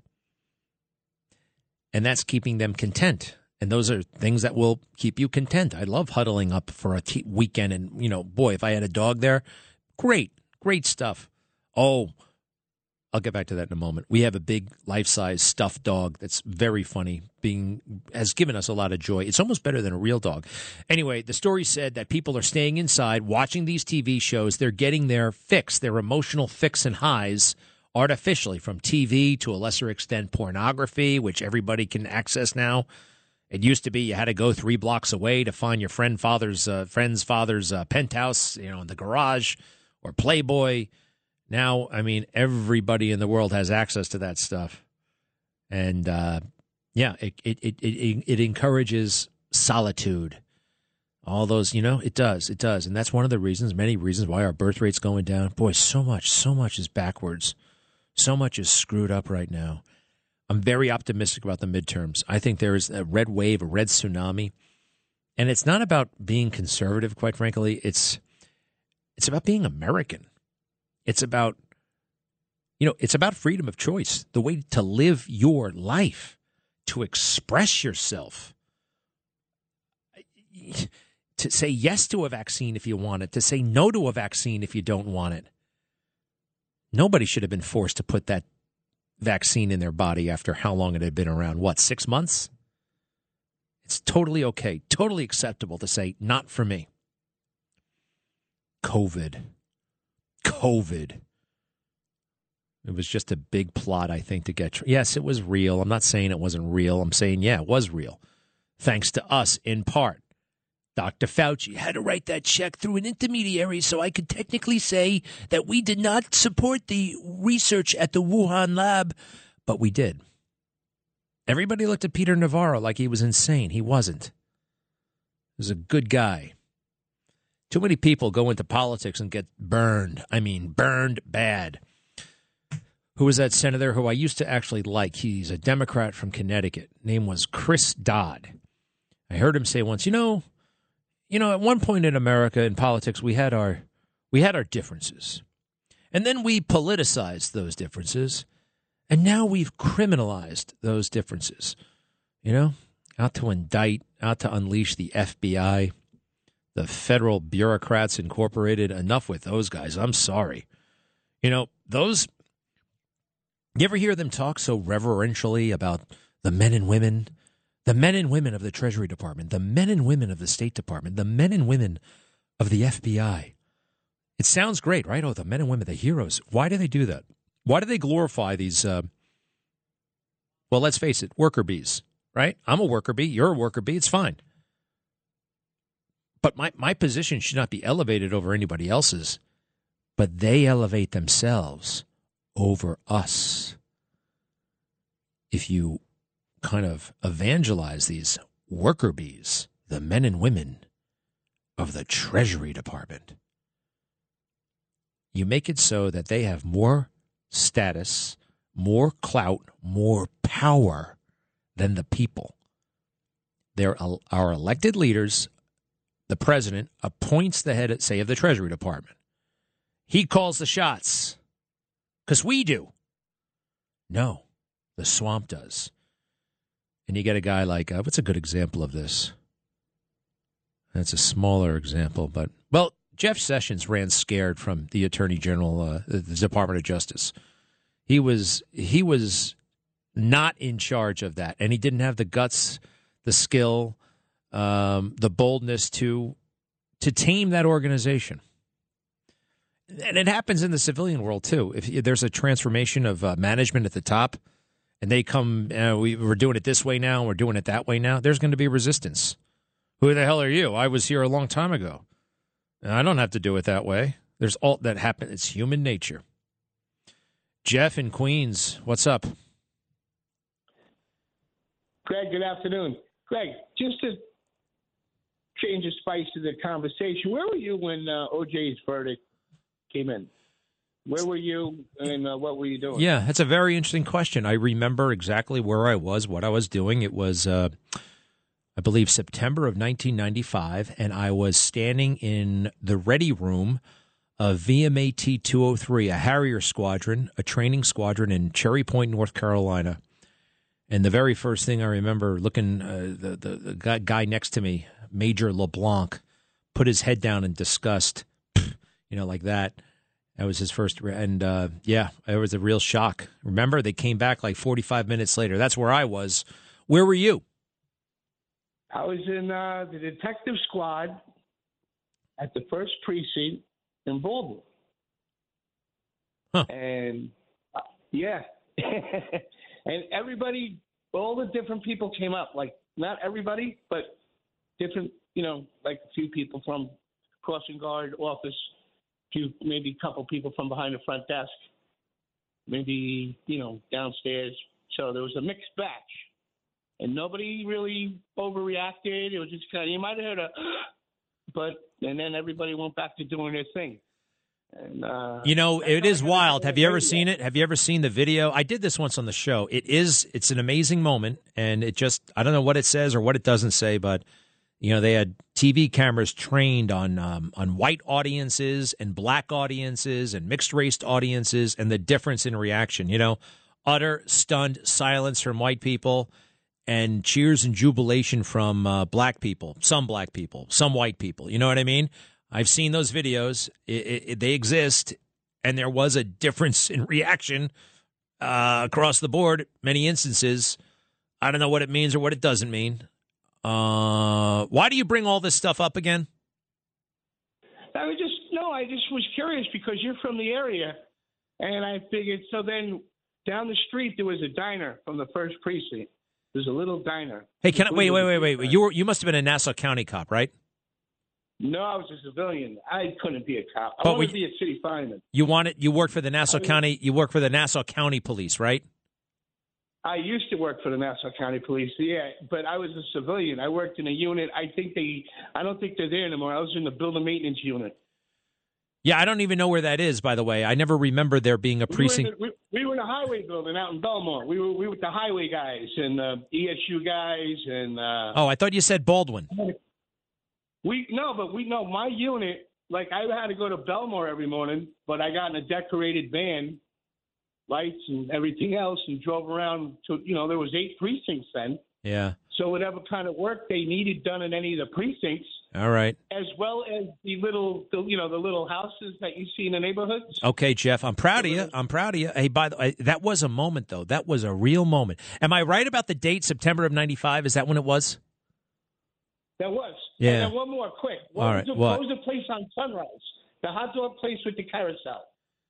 And that's keeping them content. And those are things that will keep you content. I love huddling up for a t- weekend. And, you know, boy, if I had a dog there, great, great stuff. Oh, I'll get back to that in a moment. We have a big life-size stuffed dog that's very funny, being has given us a lot of joy. It's almost better than a real dog. Anyway, the story said that people are staying inside, watching these T V shows. They're getting their fix, their emotional fix and highs artificially, from T V to a lesser extent pornography, which everybody can access now. It used to be you had to go three blocks away to find your friend father's uh, friend's father's uh, penthouse, you know, in the garage, or Playboy. Now, I mean, everybody in the world has access to that stuff. And, uh, yeah, it, it, it, it, it encourages solitude. All those, you know, it does. It does. And that's one of the reasons, many reasons, why our birth rate's going down. Boy, so much, so much is backwards. So much is screwed up right now. I'm very optimistic about the midterms. I think there is a red wave, a red tsunami. And it's not about being conservative, quite frankly. It's it's about being American. It's about, you know, it's about freedom of choice, the way to live your life, to express yourself, to say yes to a vaccine if you want it, to say no to a vaccine if you don't want it. Nobody should have been forced to put that vaccine in their body after how long it had been around. What, six months? It's totally okay, totally acceptable to say, not for me. COVID. COVID. It was just a big plot, I think, to get... Tr- yes, it was real. I'm not saying it wasn't real. I'm saying, yeah, it was real. Thanks to us, in part. Doctor Fauci had to write that check through an intermediary so I could technically say that we did not support the research at the Wuhan lab, but we did. Everybody looked at Peter Navarro like he was insane. He wasn't. He was a good guy. Too many people go into politics and get burned. I mean, burned bad. Who was that senator who I used to actually like? He's a Democrat from Connecticut. Name was Chris Dodd. I heard him say once, you know, you know, at one point in America in politics, we had our we had our differences. And then we politicized those differences. And now we've criminalized those differences. You know, out to indict, out to unleash the F B I, the Federal Bureaucrats Incorporated. Enough with those guys. I'm sorry. You know, those... You ever hear them talk so reverentially about the men and women, the men and women of the Treasury Department, the men and women of the State Department, the men and women of the F B I? It sounds great, right? Oh, the men and women, the heroes. Why do they do that? Why do they glorify these, uh, well, let's face it, worker bees, right? I'm a worker bee. You're a worker bee. It's fine. But my, my position should not be elevated over anybody else's, but they elevate themselves over us. If you kind of evangelize these worker bees, the men and women of the Treasury Department, you make it so that they have more status, more clout, more power than the people. They're our elected leaders. The president appoints the head, say, of the Treasury Department. He calls the shots. Because we do. No, the swamp does. And you get a guy like, uh, what's a good example of this? That's a smaller example, but, well, Jeff Sessions ran scared from the Attorney General, uh, the Department of Justice. He was he was not in charge of that, and he didn't have the guts, the skill, um, the boldness to to tame that organization. And it happens in the civilian world, too. If there's a transformation of uh, management at the top, and they come, uh, we, we're doing it this way now, we're doing it that way now, there's going to be resistance. Who the hell are you? I was here a long time ago. And I don't have to do it that way. There's all that happen. It's human nature. Jeff in Queens, what's up? Greg, good afternoon. Greg, just to change the spice of the conversation, where were you when uh, O J's verdict came in? Where were you and uh, what were you doing? Yeah, that's a very interesting question. I remember exactly where I was, what I was doing. It was, uh, I believe, September of nineteen ninety-five, and I was standing in the ready room of V M A T two oh three, a Harrier squadron, a training squadron in Cherry Point, North Carolina. And the very first thing I remember looking, uh, the, the, the guy, guy next to me, Major LeBlanc, put his head down in disgust. You know, like that. That was his first. And, uh, yeah, it was a real shock. Remember, they came back like forty-five minutes later. That's where I was. Where were you? I was in uh, the detective squad at the first precinct in Baldwin. Huh. And, uh, yeah. And everybody, all the different people came up. Like, not everybody, but different, you know, like a few people from crossing guard office. Few, maybe a couple people from behind the front desk, maybe, you know, downstairs. So there was a mixed batch, and nobody really overreacted. It was just kind of, you might have heard a, but, and then everybody went back to doing their thing. And, uh, you know, it is wild. Have you ever seen it? Have you ever seen the video? I did this once on the show. It is, it's an amazing moment, and it just, I don't know what it says or what it doesn't say, but, you know, they had T V cameras trained on um, on white audiences and black audiences and mixed-race audiences and the difference in reaction. You know, utter stunned silence from white people and cheers and jubilation from uh, black people, some black people, some white people. You know what I mean? I've seen those videos. It, it, they exist, and there was a difference in reaction uh, across the board, many instances. I don't know what it means or what it doesn't mean. Uh, why do you bring all this stuff up again? I was just, no, I just was curious because you're from the area, and I figured, so then down the street there was a diner from the first precinct. There's a little diner. Hey, can I, wait, wait, wait, wait, wait. You were, you must have been a Nassau County cop, right? No, I was a civilian. I couldn't be a cop. I But wanted we- to be a city fireman. You wanted, you worked for the Nassau I was- County, you worked for the Nassau County Police, right? I used to work for the Nassau County Police, yeah, but I was a civilian. I worked in a unit. I think they, I don't think they're there anymore. I was in the building maintenance unit. Yeah, I don't even know where that is, by the way. I never remember there being a precinct. We were, in the, we, we were in a highway building out in Belmore. We were we were the highway guys and uh, E S U guys and. Uh, Oh, I thought you said Baldwin. We no, but we know my unit. Like I had to go to Belmore every morning, but I got in a decorated van, lights and everything else, and drove around to. You know, there was eight precincts then. Yeah. So whatever kind of work they needed done in any of the precincts, All right. as well as the little, the, you know, the little houses that you see in the neighborhoods. Okay, Jeff, I'm proud of you. I'm proud of you. Hey, by the way, that was a moment, though. That was a real moment. Am I right about the date, September of ninety-five? Is that when it was? That was. Yeah. And then one more quick. What, All was right, the, what? what was the place on Sunrise? The hot dog place with the carousel.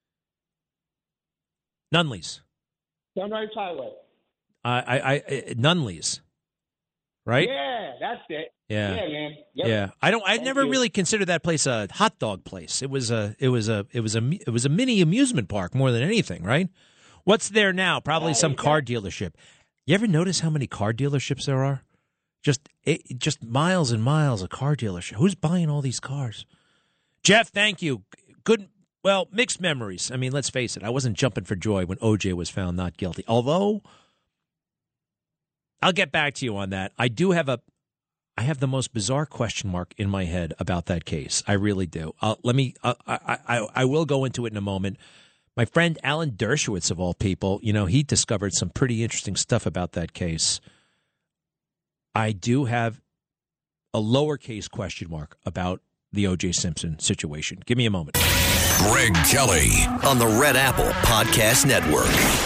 Nunley's. Sunrise Highway. I, I, I, Nunley's. Right? Yeah, that's it. Yeah. Yeah, man. Yep. Yeah, I don't. I Thank never you. really considered that place a hot dog place. It was a. It was a. It was a. It was a mini amusement park more than anything, right? What's there now? Probably some car dealership. You ever notice how many car dealerships there are? Just, it, just miles and miles of car dealership. Who's buying all these cars? Jeff, thank you. Good. Well, mixed memories. I mean, let's face it. I wasn't jumping for joy when O J was found not guilty. Although, I'll get back to you on that. I do have a. I have the most bizarre question mark in my head about that case. I really do. Uh, let me. Uh, I, I I will go into it in a moment. My friend Alan Dershowitz, of all people, you know, he discovered some pretty interesting stuff about that case. I do have a lowercase question mark about the O J Simpson situation. Give me a moment. Greg Kelly on the Red Apple Podcast Network.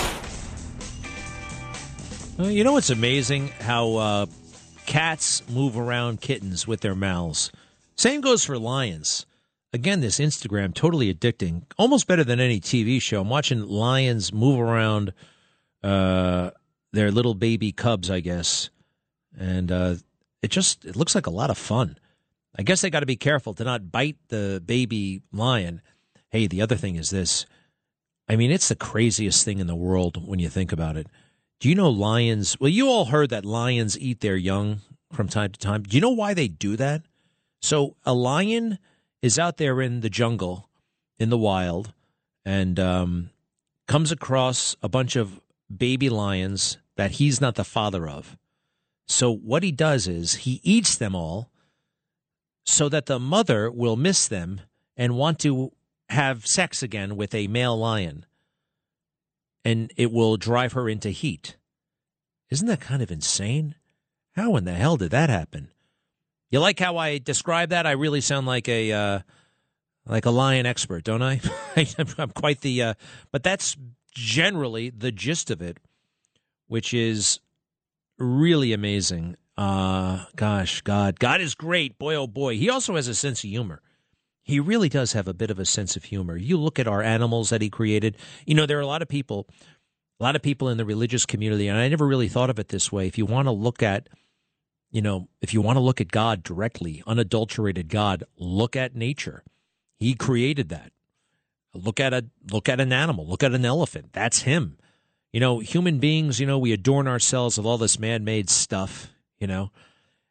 Uh, you know what's amazing? How uh, cats move around kittens with their mouths. Same goes for lions. Again, this Instagram, totally addicting. Almost better than any T V show. I'm watching lions move around uh, their little baby cubs, I guess. And uh, it just it looks like a lot of fun. I guess they got to be careful to not bite the baby lion. Hey, the other thing is this. I mean, it's the craziest thing in the world when you think about it. Do you know lions? Well, you all heard that lions eat their young from time to time. Do you know why they do that? So a lion is out there in the jungle, in the wild, and um, comes across a bunch of baby lions that he's not the father of. So what he does is he eats them all so that the mother will miss them and want to have sex again with a male lion. And it will drive her into heat. Isn't that kind of insane? How in the hell did that happen? You like how I describe that? I really sound like a uh, like a lion expert, don't I? I'm quite the. Uh, but that's generally the gist of it, which is really amazing. Uh, gosh, God, God is great, boy, oh boy. He also has a sense of humor. He really does have a bit of a sense of humor. You look at our animals that he created. You know, there are a lot of people, a lot of people in the religious community, and I never really thought of it this way. If you want to look at, you know, if you want to look at God directly, unadulterated God, look at nature. He created that. Look at a look at an animal. Look at an elephant. That's him. You know, human beings, you know, we adorn ourselves with all this man-made stuff, you know.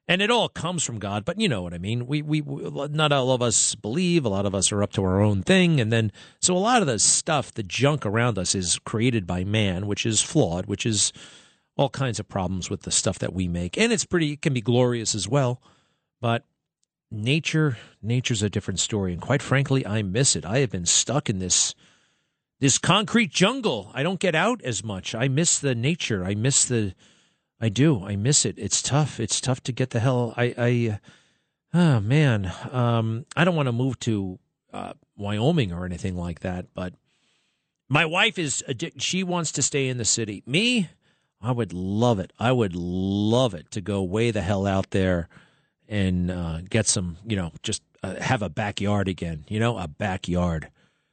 And it all comes from God, but you know what I mean. We, we, we, not all of us believe. A lot of us are up to our own thing, and then so a lot of the stuff, the junk around us, is created by man, which is flawed, which is all kinds of problems with the stuff that we make, and it's pretty. It can be glorious as well, but nature, nature's a different story, and quite frankly, I miss it. I have been stuck in this this concrete jungle. I don't get out as much. I miss the nature. I miss the. I do. I miss it. It's tough. It's tough to get the hell. I, I oh man. Um, I don't want to move to uh, Wyoming or anything like that. But my wife is. She wants to stay in the city. Me, I would love it. I would love it to go way the hell out there and uh, get some. You know, just uh, have a backyard again. You know, a backyard.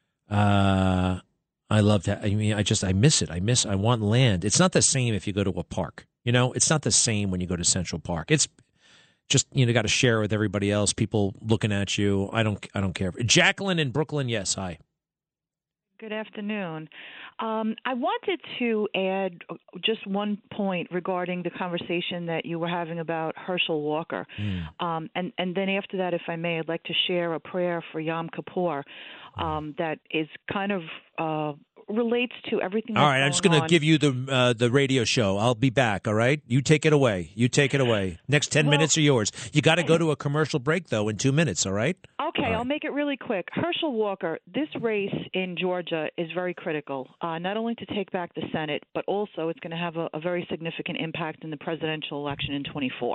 Uh, I love that. I mean, I just I miss it. I miss. I want land. It's not the same if you go to a park. You know, it's not the same when you go to Central Park. It's just, you know, got to share with everybody else, people looking at you. I don't I don't care. Jacqueline in Brooklyn, yes, hi. Good afternoon. Um, I wanted to add just one point regarding the conversation that you were having about Herschel Walker. Mm. Um, and, and then after that, if I may, I'd like to share a prayer for Yom Kippur um, that is kind of uh, relates to everything that's all right, I'm just going to give you the uh, the radio show. I'll be back, all right? You take it away. You take it away. Next ten well, minutes are yours. You got to go to a commercial break, though, in two minutes, all right? Okay, all right. I'll make it really quick. Herschel Walker, this race in Georgia is very critical, uh, not only to take back the Senate, but also it's going to have a, a very significant impact in the presidential election in twenty-four.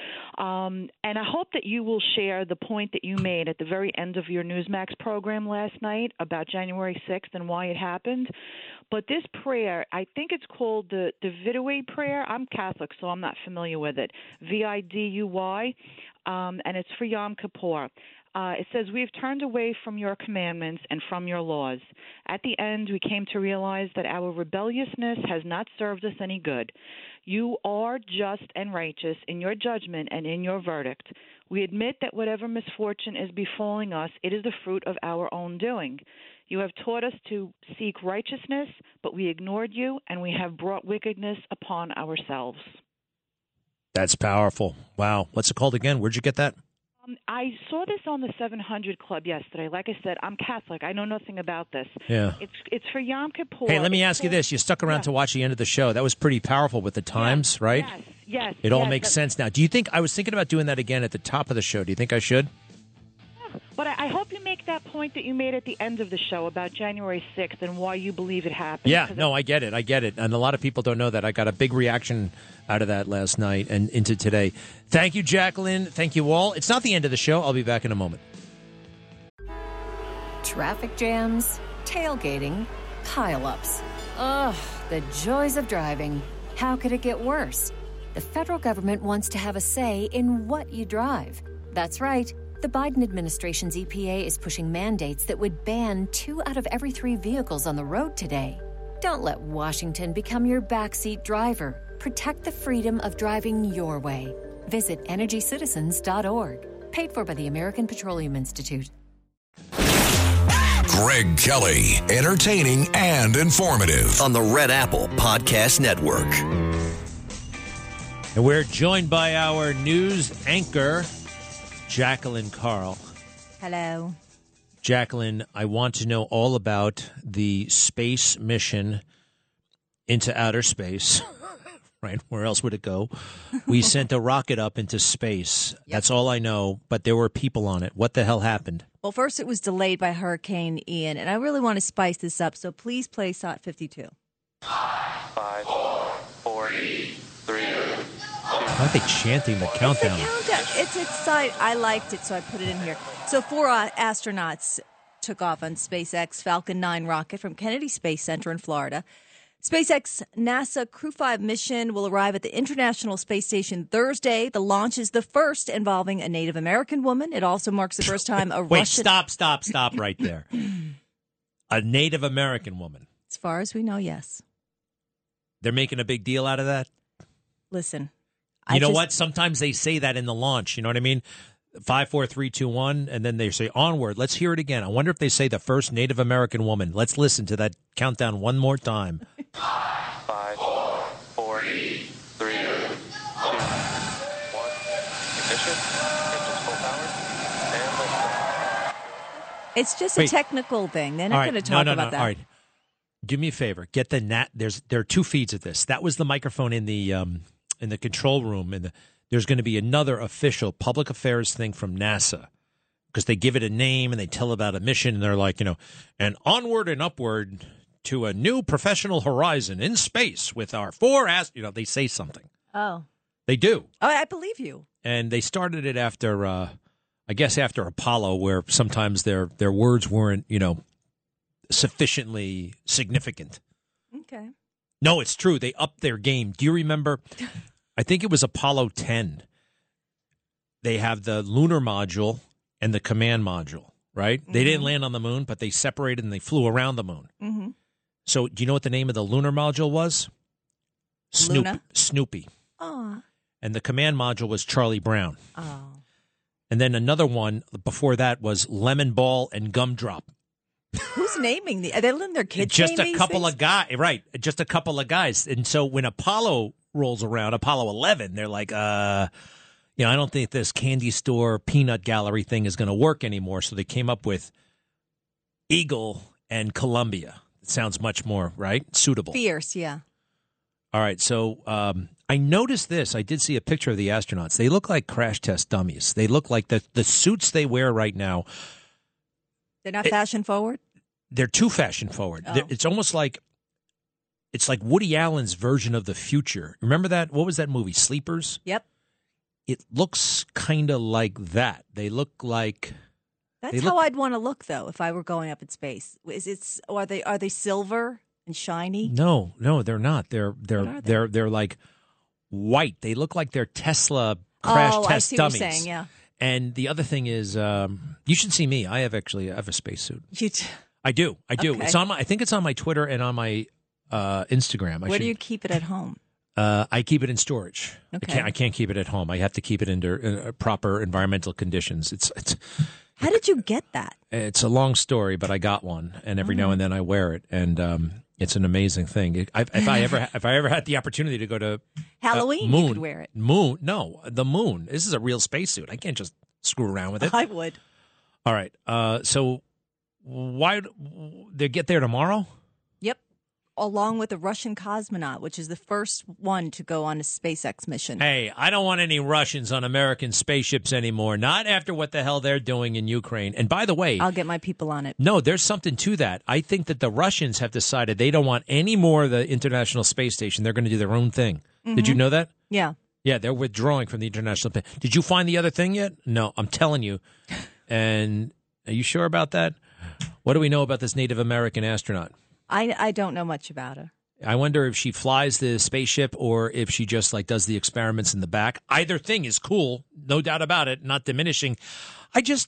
Um, and I hope that you will share the point that you made at the very end of your Newsmax program last night about January sixth and why it happened. But this prayer, I think it's called the, the Viduy prayer. I'm Catholic, so I'm not familiar with it. V I D U Y, um, and it's for Yom Kippur. Uh, it says, "We have turned away from your commandments and from your laws. At the end, we came to realize that our rebelliousness has not served us any good. You are just and righteous in your judgment and in your verdict. We admit that whatever misfortune is befalling us, it is the fruit of our own doing. You have taught us to seek righteousness, but we ignored you, and we have brought wickedness upon ourselves." That's powerful. Wow. What's it called again? Where'd you get that? Um, I saw this on the seven hundred Club yesterday. Like I said, I'm Catholic. I know nothing about this. Yeah. It's it's for Yom Kippur. Hey, let me it's ask for, you this. You stuck around yeah. to watch the end of the show. That was pretty powerful with the times, yes, right? Yes, yes. It all yes, makes but, sense now. Do you think, I was thinking about doing that again at the top of the show. Do you think I should? But I, I hope you make that point that you made at the end of the show about January sixth and why you believe it happened. Yeah, no, I get it. I get it. And a lot of people don't know that. I got a big reaction out of that last night and into today. Thank you, Jacqueline. Thank you all. It's not the end of the show. I'll be back in a moment. Traffic jams, tailgating, pile-ups. Ugh, the joys of driving. How could it get worse? The federal government wants to have a say in what you drive. That's right. The Biden administration's E P A is pushing mandates that would ban two out of every three vehicles on the road today. Don't let Washington become your backseat driver. Protect the freedom of driving your way. Visit energy citizens dot org. Paid for by the American Petroleum Institute. Greg Kelly, entertaining and informative. On the Red Apple Podcast Network. And we're joined by our news anchor, Jacqueline Carl. Hello. Jacqueline, I want to know all about the space mission into outer space. Right? Where else would it go? We sent a rocket up into space. Yep. That's all I know, but there were people on it. What the hell happened? Well, first it was delayed by Hurricane Ian, and I really want to spice this up, so please play S O T fifty-two. Five, four, three, two. Why are they chanting the countdown? It's a countdown. It's exciting. I liked it, so I put it in here. So four uh, astronauts took off on SpaceX Falcon nine rocket from Kennedy Space Center in Florida. SpaceX NASA Crew five mission will arrive at the International Space Station Thursday. The launch is the first involving a Native American woman. It also marks the first time a Wait, Russian... stop, stop, stop right there. A Native American woman. As far as we know, yes. They're making a big deal out of that? Listen. You I know just... what? Sometimes they say that in the launch. You know what I mean? Five, four, three, two, one, and then they say onward. Let's hear it again. I wonder if they say the first Native American woman. Let's listen to that countdown one more time. Five, four, three, two, one. ignition. Engines full power. And liftoff. It's just Wait. a technical thing. They're All not right. going to no, talk no, about no. that. All right. Do me a favor. Get the nat. There's there are two feeds of this. That was the microphone in the um in the control room, and the, there's going to be another official public affairs thing from NASA because they give it a name and they tell about a mission, and they're like, you know, and onward and upward to a new professional horizon in space with our four ast. You know, they say something. Oh. They do. Oh, I believe you. And they started it after, uh, I guess, after Apollo, where sometimes their their words weren't, you know, sufficiently significant. Okay. No, it's true. They upped their game. Do you remember? I think it was Apollo ten. They have the lunar module and the command module, right? Mm-hmm. They didn't land on the moon, but they separated and they flew around the moon. Mm-hmm. So do you know what the name of the lunar module was? Snoop, Luna? Snoopy. Oh. And the command module was Charlie Brown. Oh. And then another one before that was Lemon Ball and Gumdrop. Who's naming the? Are they letting their kids Just name a these couple things? of guys, right? Just a couple of guys. And so when Apollo rolls around, Apollo eleven, they're like, uh, you know, I don't think this candy store peanut gallery thing is going to work anymore. So they came up with Eagle and Columbia. It sounds much more, right? Suitable. Fierce, yeah. All right. So um, I noticed this. I did see a picture of the astronauts. They look like crash test dummies. They look like the, the suits they wear right now. They're not It- fashion forward? They're too fashion forward. Oh. They're- It's almost like it's like Woody Allen's version of the future. Remember that? What was that movie? Sleepers? Yep. It looks kind of like that. They look like That's they how look, I'd want to look, though, if I were going up in space. Is it? Are they? Are they silver and shiny? No, no, they're not. They're they're What are they? they're they're like white. They look like they're Tesla crash oh, test I see dummies. what you're saying. Yeah. And the other thing is, um, you should see me. I have actually I have a spacesuit. You t- I do. I do. Okay. It's on my. I think it's on my Twitter and on my uh, Instagram. I Where should, do you keep it at home? Uh, I keep it in storage. Okay. I can't. I can't keep it at home. I have to keep it under uh, proper environmental conditions. It's it's How did you get that? it's a long story, but I got one, and every Mm-hmm. now and then I wear it, and um, it's an amazing thing. I, if I ever if I ever had the opportunity to go to uh, Halloween, moon, you could wear it. Moon, no, the moon. This is a real spacesuit. I can't just screw around with it. I would. All right. Uh, so why they get there tomorrow? Yep. Along with a Russian cosmonaut, which is the first one to go on a SpaceX mission. Hey, I don't want any Russians on American spaceships anymore. Not after what the hell they're doing in Ukraine. And by the way, I'll get my people on it. no, there's something to that. I think that the Russians have decided they don't want any more of the International Space Station. They're going to do their own thing. Did you Mhm. know that? Yeah. Yeah, they're withdrawing from the International. Pa- Did you find the other thing yet? No, I'm telling you. And are you sure about that? What do we know about this Native American astronaut? I, I don't know much about her. I wonder if she flies the spaceship or if she just like does the experiments in the back. Either thing is cool, no doubt about it, not diminishing. I just,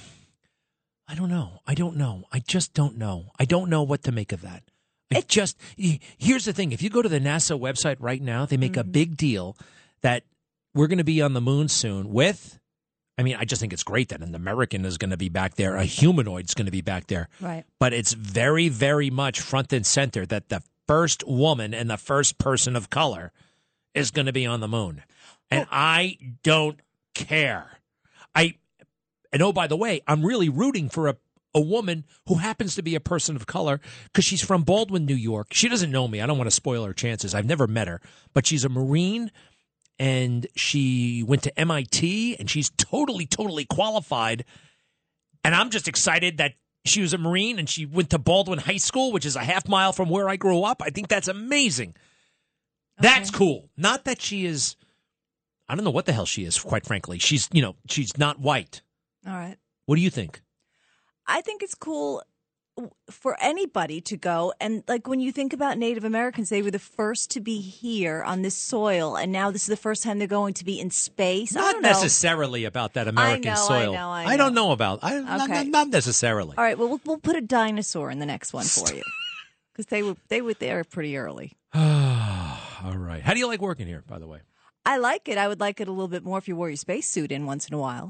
I don't know. I don't know. I just don't know. I don't know what to make of that. I just, here's the thing. If you go to the NASA website right now, they make a big deal that we're going to be on the moon soon with, I mean, I just think it's great that an American is going to be back there. A humanoid is going to be back there. Right. But it's very, very much front and center that the first woman and the first person of color is going to be on the moon. And I don't care. I, and oh, by the way, I'm really rooting for a, a woman who happens to be a person of color because she's from Baldwin, New York. She doesn't know me. I don't want to spoil her chances. I've never met her, but she's a Marine. And she went to M I T, and she's totally, totally qualified. And I'm just excited that she was a Marine, and she went to Baldwin High School, which is a half mile from where I grew up. I think that's amazing. Okay. That's cool. Not that she is, I don't know what the hell she is, quite frankly. She's, you know, she's not white. All right. What do you think? I think it's cool for anybody to go. And like when you think about Native Americans, they were the first to be here on this soil. And now this is the first time they're going to be in space. I Not don't know. necessarily about that American I know, soil. I know, I I don't know. know about. I, not, Okay. not, not necessarily. All right. Well, we'll, we'll put a dinosaur in the next one for you because they were they were there pretty early. All right. How do you like working here, by the way? I like it. I would like it a little bit more if you wore your spacesuit in once in a while.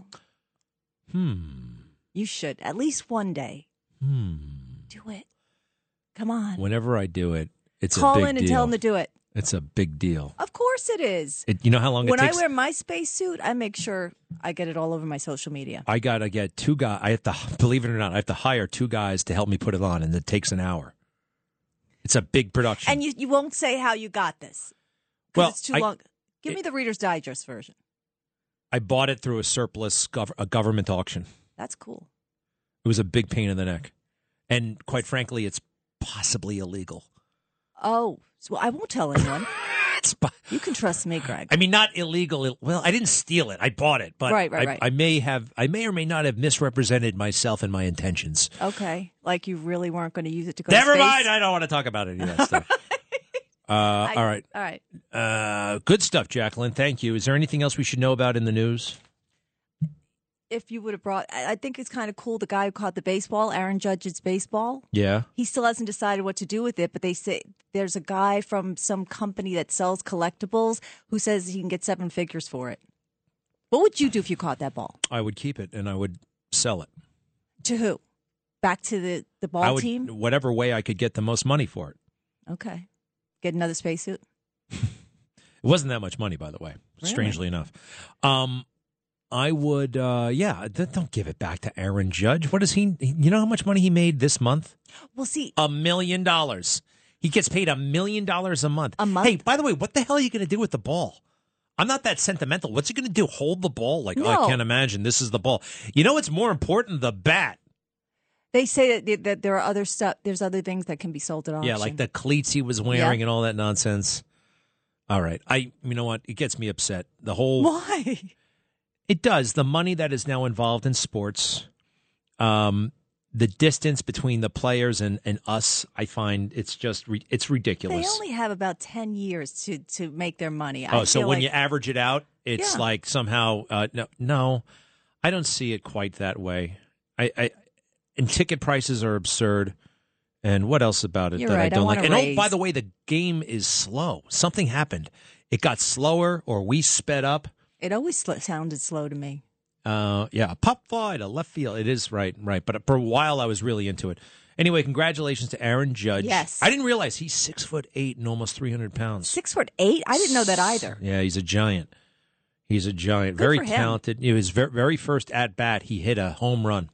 Hmm. You should at least one day. Hmm. Do it. Come on. Whenever I do it, it's Call a big in and deal. tell them to do it. It's a big deal. Of course it is. It, you know how long when it takes? I wear my spacesuit, I make sure I get it all over my social media. I got to get two guys. I have to, believe it or not, I have to hire two guys to help me put it on, and it takes an hour. It's a big production. And you, you won't say how you got this. Well, it's too I, long. Give it, me the Reader's Digest version. I bought it through a surplus, gov- a government auction. That's cool. It was a big pain in the neck. And quite frankly, it's possibly illegal. Oh, so I won't tell anyone. You can trust me, Greg. I mean, not illegal. Well, I didn't steal it. I bought it, but right, right, I, right. I may have, I may or may not have misrepresented myself and my intentions. Okay, like you really weren't going to use it to go. Never to space? mind. I don't want to talk about any of that stuff. uh, I, all right, all right. Uh, good stuff, Jacqueline. Thank you. Is there anything else we should know about in the news? If you would have brought, I think it's kind of cool. The guy who caught the baseball, Aaron Judge's baseball. Yeah. He still hasn't decided what to do with it, but they say there's a guy from some company that sells collectibles who says he can get seven figures for it. What would you do if you caught that ball? I would keep it and I would sell it. To who? Back to the, the ball I would, team? whatever way I could get the most money for it. Okay. Get another spacesuit? It wasn't that much money, by the way, Really? strangely enough. Um, I would, uh, yeah, th- don't give it back to Aaron Judge. What does he, you know how much money he made this month? Well, see. A million dollars. He gets paid a million dollars a month. A month? Hey, by the way, what the hell are you going to do with the ball? I'm not that sentimental. What's he going to do? Hold the ball? Like, No. oh, I can't imagine. This is the ball. You know what's more important? The bat. They say that, that there are other stuff, there's other things that can be sold at auction. Yeah, like the cleats he was wearing Yeah. and all that nonsense. All right. I, you know what? It gets me upset. The whole. Why? It does. The money that is now involved in sports, um, the distance between the players and, and us, I find it's just re- it's ridiculous. They only have about ten years to, to make their money. oh, I so feel when like, you average it out, it's Yeah. like somehow uh, no, no, I don't see it quite that way. I, I and ticket prices are absurd. And what else about it You're that right. I I don't wanna like? And oh, raise- by the way, the game is slow. Something happened. It got slower, or we sped up. It always sl- sounded slow to me. Uh, yeah, a pop fly to left field. It is right, right. But for a while, I was really into it. Anyway, congratulations to Aaron Judge. Yes. I didn't realize he's six foot eight and almost three hundred pounds. Six foot eight? I didn't know that either. Yeah, he's a giant. He's a giant. Good very for him. talented. It was very, very first at bat, he hit a home run.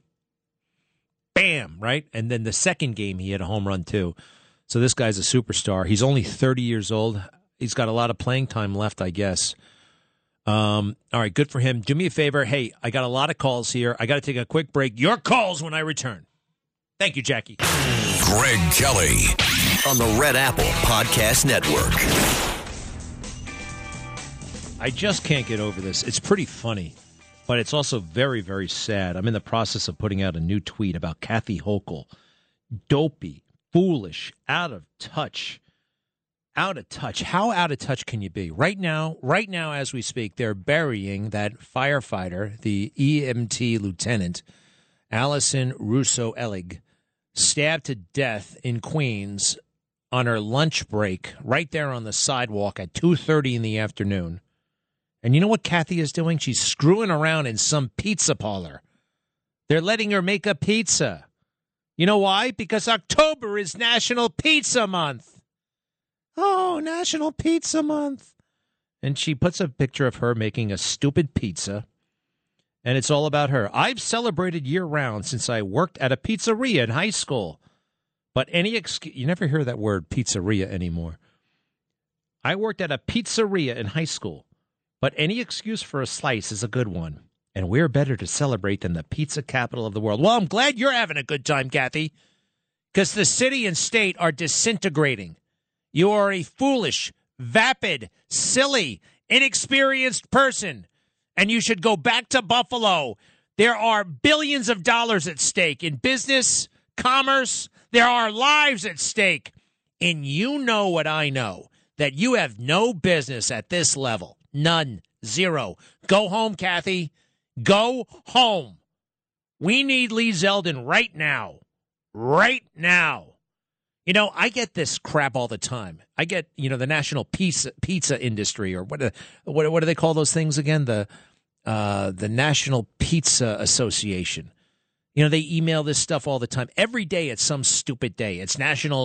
Bam! Right, and then the second game, he hit a home run too. So this guy's a superstar. He's only thirty years old. He's got a lot of playing time left, I guess. Um, all right, good for him. Do me a favor. Hey, I got a lot of calls here. I got to take a quick break. Your calls when I return. Thank you, Jackie. Greg Kelly on the Red Apple Podcast Network. I just can't get over this. It's pretty funny, but it's also very, very sad. I'm in the process of putting out a new tweet about Kathy Hochul. Dopey, foolish, out of touch. Out of touch. How out of touch can you be? Right now, right now as we speak, they're burying that firefighter, the E M T lieutenant, Allison Russo-Elig, stabbed to death in Queens on her lunch break right there on the sidewalk at two thirty in the afternoon. And you know what Kathy is doing? She's screwing around in some pizza parlor. They're letting her make a pizza. You know why? Because October is National Pizza Month. Oh, National Pizza Month. And she puts a picture of her making a stupid pizza. And it's all about her. I've celebrated year-round since I worked at a pizzeria in high school. But any excuse, you never hear that word pizzeria anymore. I worked at a pizzeria in high school. But any excuse for a slice is a good one. And we're better to celebrate than the pizza capital of the world. Well, I'm glad you're having a good time, Kathy. Because the city and state are disintegrating. You are a foolish, vapid, silly, inexperienced person, and you should go back to Buffalo. There are billions of dollars at stake in business, commerce. There are lives at stake. And you know what I know, that you have no business at this level. None. Zero. Go home, Kathy. Go home. We need Lee Zeldin right now. Right now. You know, I get this crap all the time. I get, you know, the national pizza pizza industry, or what? What, what do they call those things again? The uh, the National Pizza Association. You know, they email this stuff all the time. Every day, it's some stupid day. It's National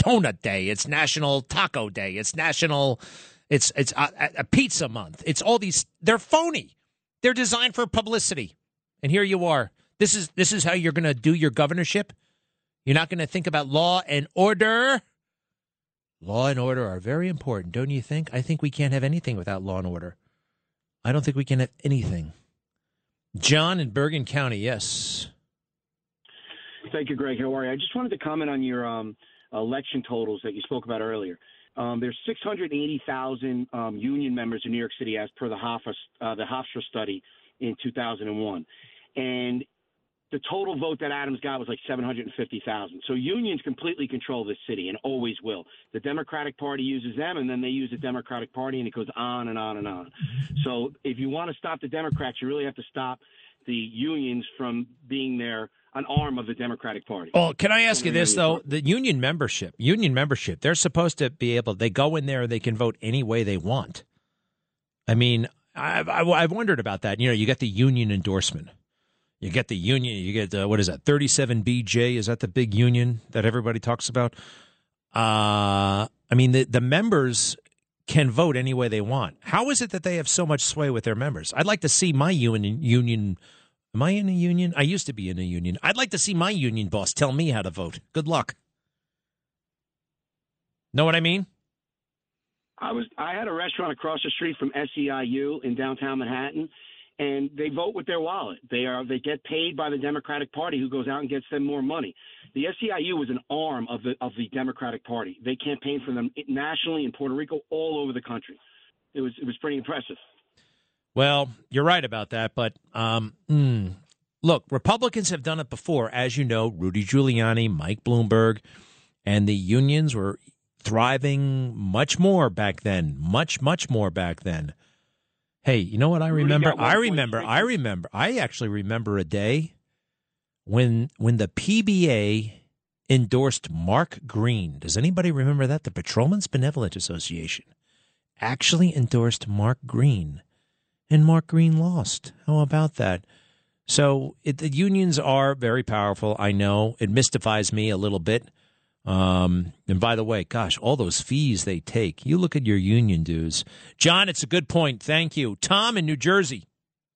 Donut Day. It's National Taco Day. It's National, it's it's a, a Pizza Month. It's all these. They're phony. They're designed for publicity. And here you are. This is this is how you're going to do your governorship. You're not going to think about law and order. Law and order are very important, don't you think? I think we can't have anything without law and order. I don't think we can have anything. John in Bergen County, yes. Thank you, Greg. How are you? I just wanted to comment on your um, election totals that you spoke about earlier. Um, there's six hundred eighty thousand um, union members in New York City, as per the Hofstra, uh, the Hofstra study in two thousand one. And the total vote that Adams got was like seven hundred fifty thousand. So unions completely control this city and always will. The Democratic Party uses them, and then they use the Democratic Party, and it goes on and on and on. So if you want to stop the Democrats, you really have to stop the unions from being there, an arm of the Democratic Party. Oh, can I ask you this, though? The union membership, union membership, they're supposed to be able, they go in there and they can vote any way they want. I mean, I've, I've wondered about that. You know, you get the union endorsement. You get the union, you get, uh, what is that, thirty-seven B J? Is that the big union that everybody talks about? Uh, I mean, the, the members can vote any way they want. How is it that they have so much sway with their members? I'd like to see my union, union am I in a union? I used to be in a union. I'd like to see my union boss tell me how to vote. Good luck. Know what I mean? I was I had a restaurant across the street from S E I U in downtown Manhattan, and they vote with their wallet. They are they get paid by the Democratic Party, who goes out and gets them more money. The S E I U was an arm of the of the Democratic Party. They campaigned for them nationally in Puerto Rico, all over the country. It was it was pretty impressive. Well, you're right about that, but um, mm, look, Republicans have done it before, as you know. Rudy Giuliani, Mike Bloomberg, and the unions were thriving much more back then, much much more back then. Hey, you know what I remember? I remember, I remember, I actually remember a day when when the P B A endorsed Mark Green. Does anybody remember that? The Patrolmen's Benevolent Association actually endorsed Mark Green, and Mark Green lost. How about that? So it, the unions are very powerful. I know it mystifies me a little bit. Um, and by the way, gosh, all those fees they take. You look at your union dues. John, it's a good point. Thank you. Tom in New Jersey.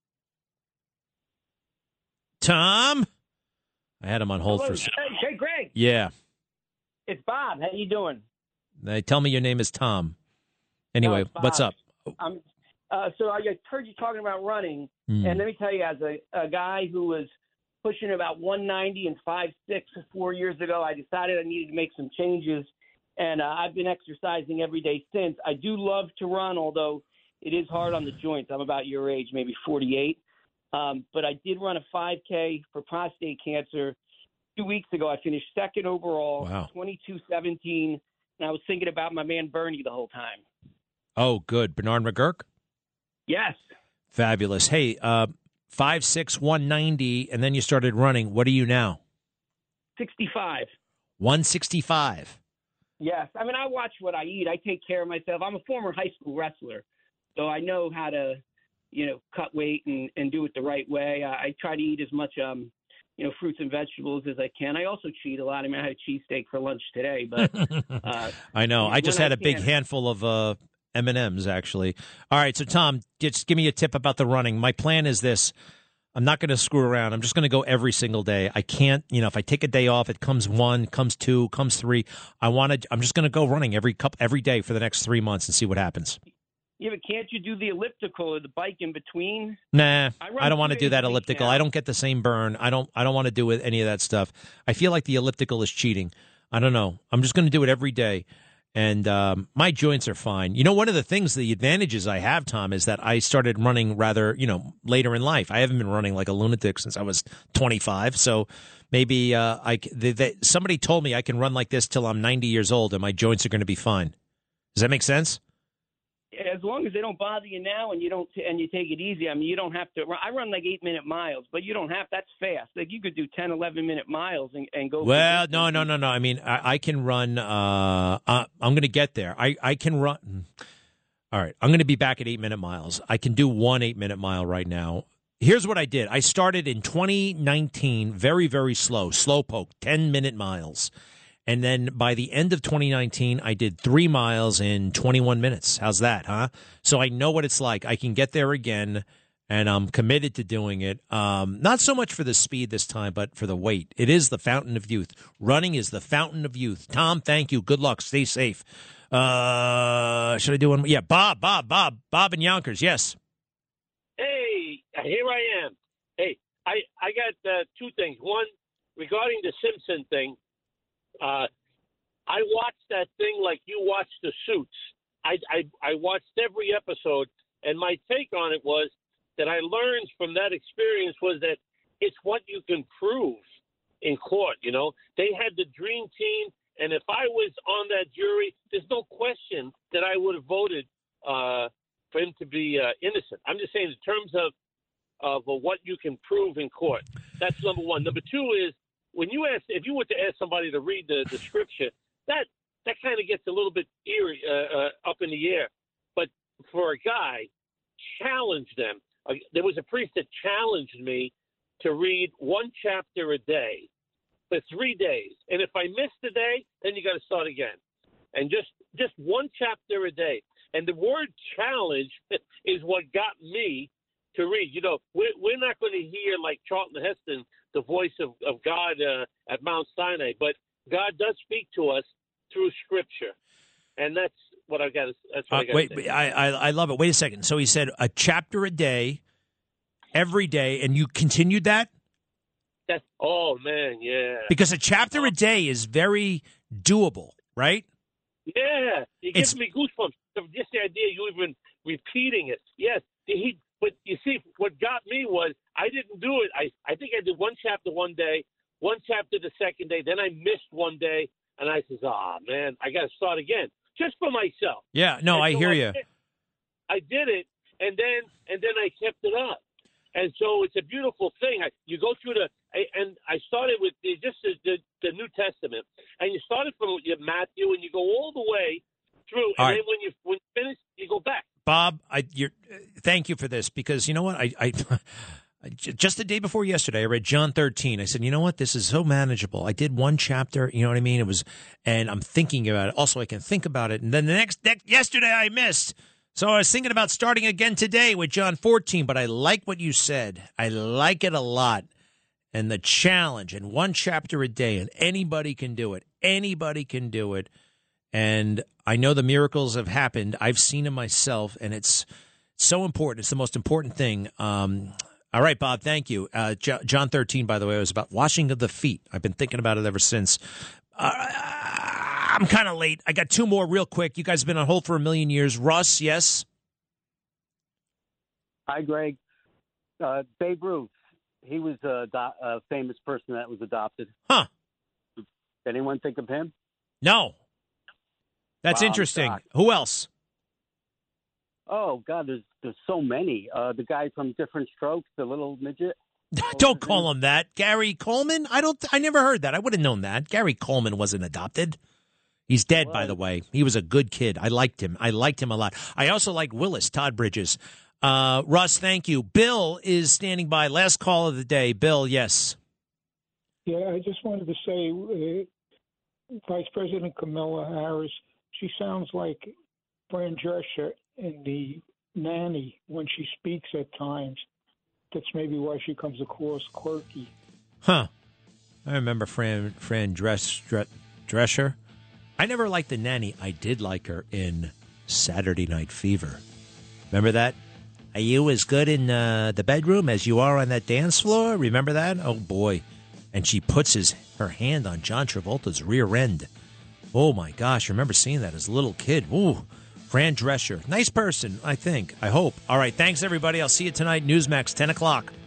Tom? I had him on hold Hello. for... Hey, hey, Greg. Yeah. It's Bob. How you doing? They tell me your name is Tom. Anyway, No, what's up? I'm, uh, so I heard you talking about running, Mm. and let me tell you, as a, a guy who was pushing about one ninety and five six four years ago, I decided I needed to make some changes, and uh, I've been exercising every day since. I do love to run, although it is hard on the joints. I'm about your age, maybe forty-eight. Um, but I did run a five K for prostate cancer two weeks ago. I finished second overall, Wow. twenty-two seventeen, and I was thinking about my man Bernie the whole time. Oh, good. Bernard McGurk? Yes. Fabulous. Hey, uh, five six, one ninety, and then you started running. What are you now? sixty-five. one sixty-five. Yes. I mean, I watch what I eat. I take care of myself. I'm a former high school wrestler, so I know how to, you know, cut weight and, and do it the right way. I, I try to eat as much, um, you know, fruits and vegetables as I can. I also cheat a lot. I mean, I had a cheesesteak for lunch today, but uh, I know. I just had I a big can. handful of uh, M and M's, actually. All right, so, Tom, just give me a tip about the running. My plan is this. I'm not going to screw around. I'm just going to go every single day. I can't, you know, if I take a day off, it comes one, comes two, comes three. I want to, I'm just going to go running every cup every day for the next three months and see what happens. Yeah, but can't you do the elliptical or the bike in between? Nah, I I, run don't want to two do days that a week elliptical. now. I don't get the same burn. I don't I don't want to do it, any of that stuff. I feel like the elliptical is cheating. I don't know. I'm just going to do it every day. And um, my joints are fine. You know, one of the things, the advantages I have, Tom, is that I started running rather, you know, later in life. I haven't been running like a lunatic since I was twenty-five. So maybe uh, I, they, they, somebody told me I can run like this till I'm ninety years old and my joints are going to be fine. Does that make sense? As long as they don't bother you now and you don't and you take it easy. I mean, you don't have to run. I run like eight minute miles, but you don't have. That's fast. Like you could do ten, eleven minute miles and, and go. Well, no, no, no, no. I mean, I, I can run. Uh, uh, I'm going to get there. I, I can run. All right. I'm going to be back at eight minute miles. I can do one eight minute mile right now. Here's what I did. I started in twenty nineteen, very, very slow, slow poke, ten minute miles. And then by the end of twenty nineteen, I did three miles in twenty-one minutes. How's that, huh? So I know what it's like. I can get there again, and I'm committed to doing it. Um, not so much for the speed this time, but for the weight. It is the fountain of youth. Running is the fountain of youth. Tom, thank you. Good luck. Stay safe. Uh, should I do one? Yeah, Bob, Bob, Bob, Bob and Yonkers. Yes. Hey, here I am. Hey, I, I got uh, two things. One, regarding the Simpson thing, uh, I watched that thing like you watched the Suits. I, I, I watched every episode, and my take on it was that I learned from that experience was that it's what you can prove in court, you know. They had the dream team, and if I was on that jury, there's no question that I would have voted uh, for him to be uh, innocent. I'm just saying in terms of of uh, what you can prove in court. That's number one. Number two is when you ask, if you were to ask somebody to read the, the scripture, that that kind of gets a little bit eerie, uh, uh, up in the air. But for a guy, challenge them. Uh, there was a priest that challenged me to read one chapter a day for three days. And if I missed a day, then you got to start again. And just, just one chapter a day. And the word challenge is what got me to read. You know, we're, we're not going to hear like Charlton Heston, the voice of, of God uh, at Mount Sinai, but God does speak to us through Scripture. And that's what I got to That's what Uh, I got wait, to say. I, I I love it. Wait a second. So he said a chapter a day, every day, and you continued that? That's, oh, man, yeah. Because a chapter a day is very doable, right? Yeah, it It's- gives me goosebumps. Just the idea you even repeating it. Yes, he. But you see, what got me was I didn't do it. I I think I did one chapter one day, one chapter the second day. Then I missed one day, and I says, "Ah, man, I got to start again, just for myself." Yeah, no, And I so hear I you. did- I did it, and then and then I kept it up. And so it's a beautiful thing. I, you go through the, I- and I started with the, just the, the, the New Testament, and you started from your Matthew, and you go all the way through, and All then right. when you when you finish, you go back. Bob, I you're, thank you for this because you know what? I, I just the day before yesterday, I read John thirteen. I said, you know what? This is so manageable. I did one chapter. You know what I mean? It was, and I'm thinking about it. Also, I can think about it. And then the next, next yesterday, I missed. So I was thinking about starting again today with John fourteen. But I like what you said. I like it a lot. And the challenge, and one chapter a day, and anybody can do it. Anybody can do it. And I know the miracles have happened. I've seen them myself, and it's so important. It's the most important thing. Um, all right, Bob, thank you. Uh, J- John thirteen, by the way, was about washing of the feet. I've been thinking about it ever since. Uh, I'm kind of late. I got two more real quick. You guys have been on hold for a million years. Russ, yes? Hi, Greg. Uh, Babe Ruth. He was a, do- a famous person that was adopted. Huh. Did anyone think of him? No. That's Wow, I'm interesting. shocked. Who else? Oh, God, there's there's so many. Uh, the guy from Different Strokes, the little midget. Don't call him that. Gary Coleman? I don't. I never heard that. I would have known that. Gary Coleman wasn't adopted. He's dead, by the way. He was a good kid. I liked him. I liked him a lot. I also liked Willis, Todd Bridges. Uh, Russ, thank you. Bill is standing by. Last call of the day. Bill, yes. Yeah, I just wanted to say, uh, Vice President Kamala Harris, she sounds like Fran Drescher in The Nanny when she speaks at times. That's maybe why she comes across quirky. Huh. I remember Fran Fran Dress, Dre- Drescher. I never liked the nanny. I did like her in Saturday Night Fever. Remember that? Are you as good in uh, the bedroom as you are on that dance floor? Remember that? Oh, boy. And she puts his her hand on John Travolta's rear end. Oh, my gosh. I remember seeing that as a little kid. Ooh, Fran Drescher. Nice person, I think. I hope. All right. Thanks, everybody. I'll see you tonight. Newsmax, ten o'clock.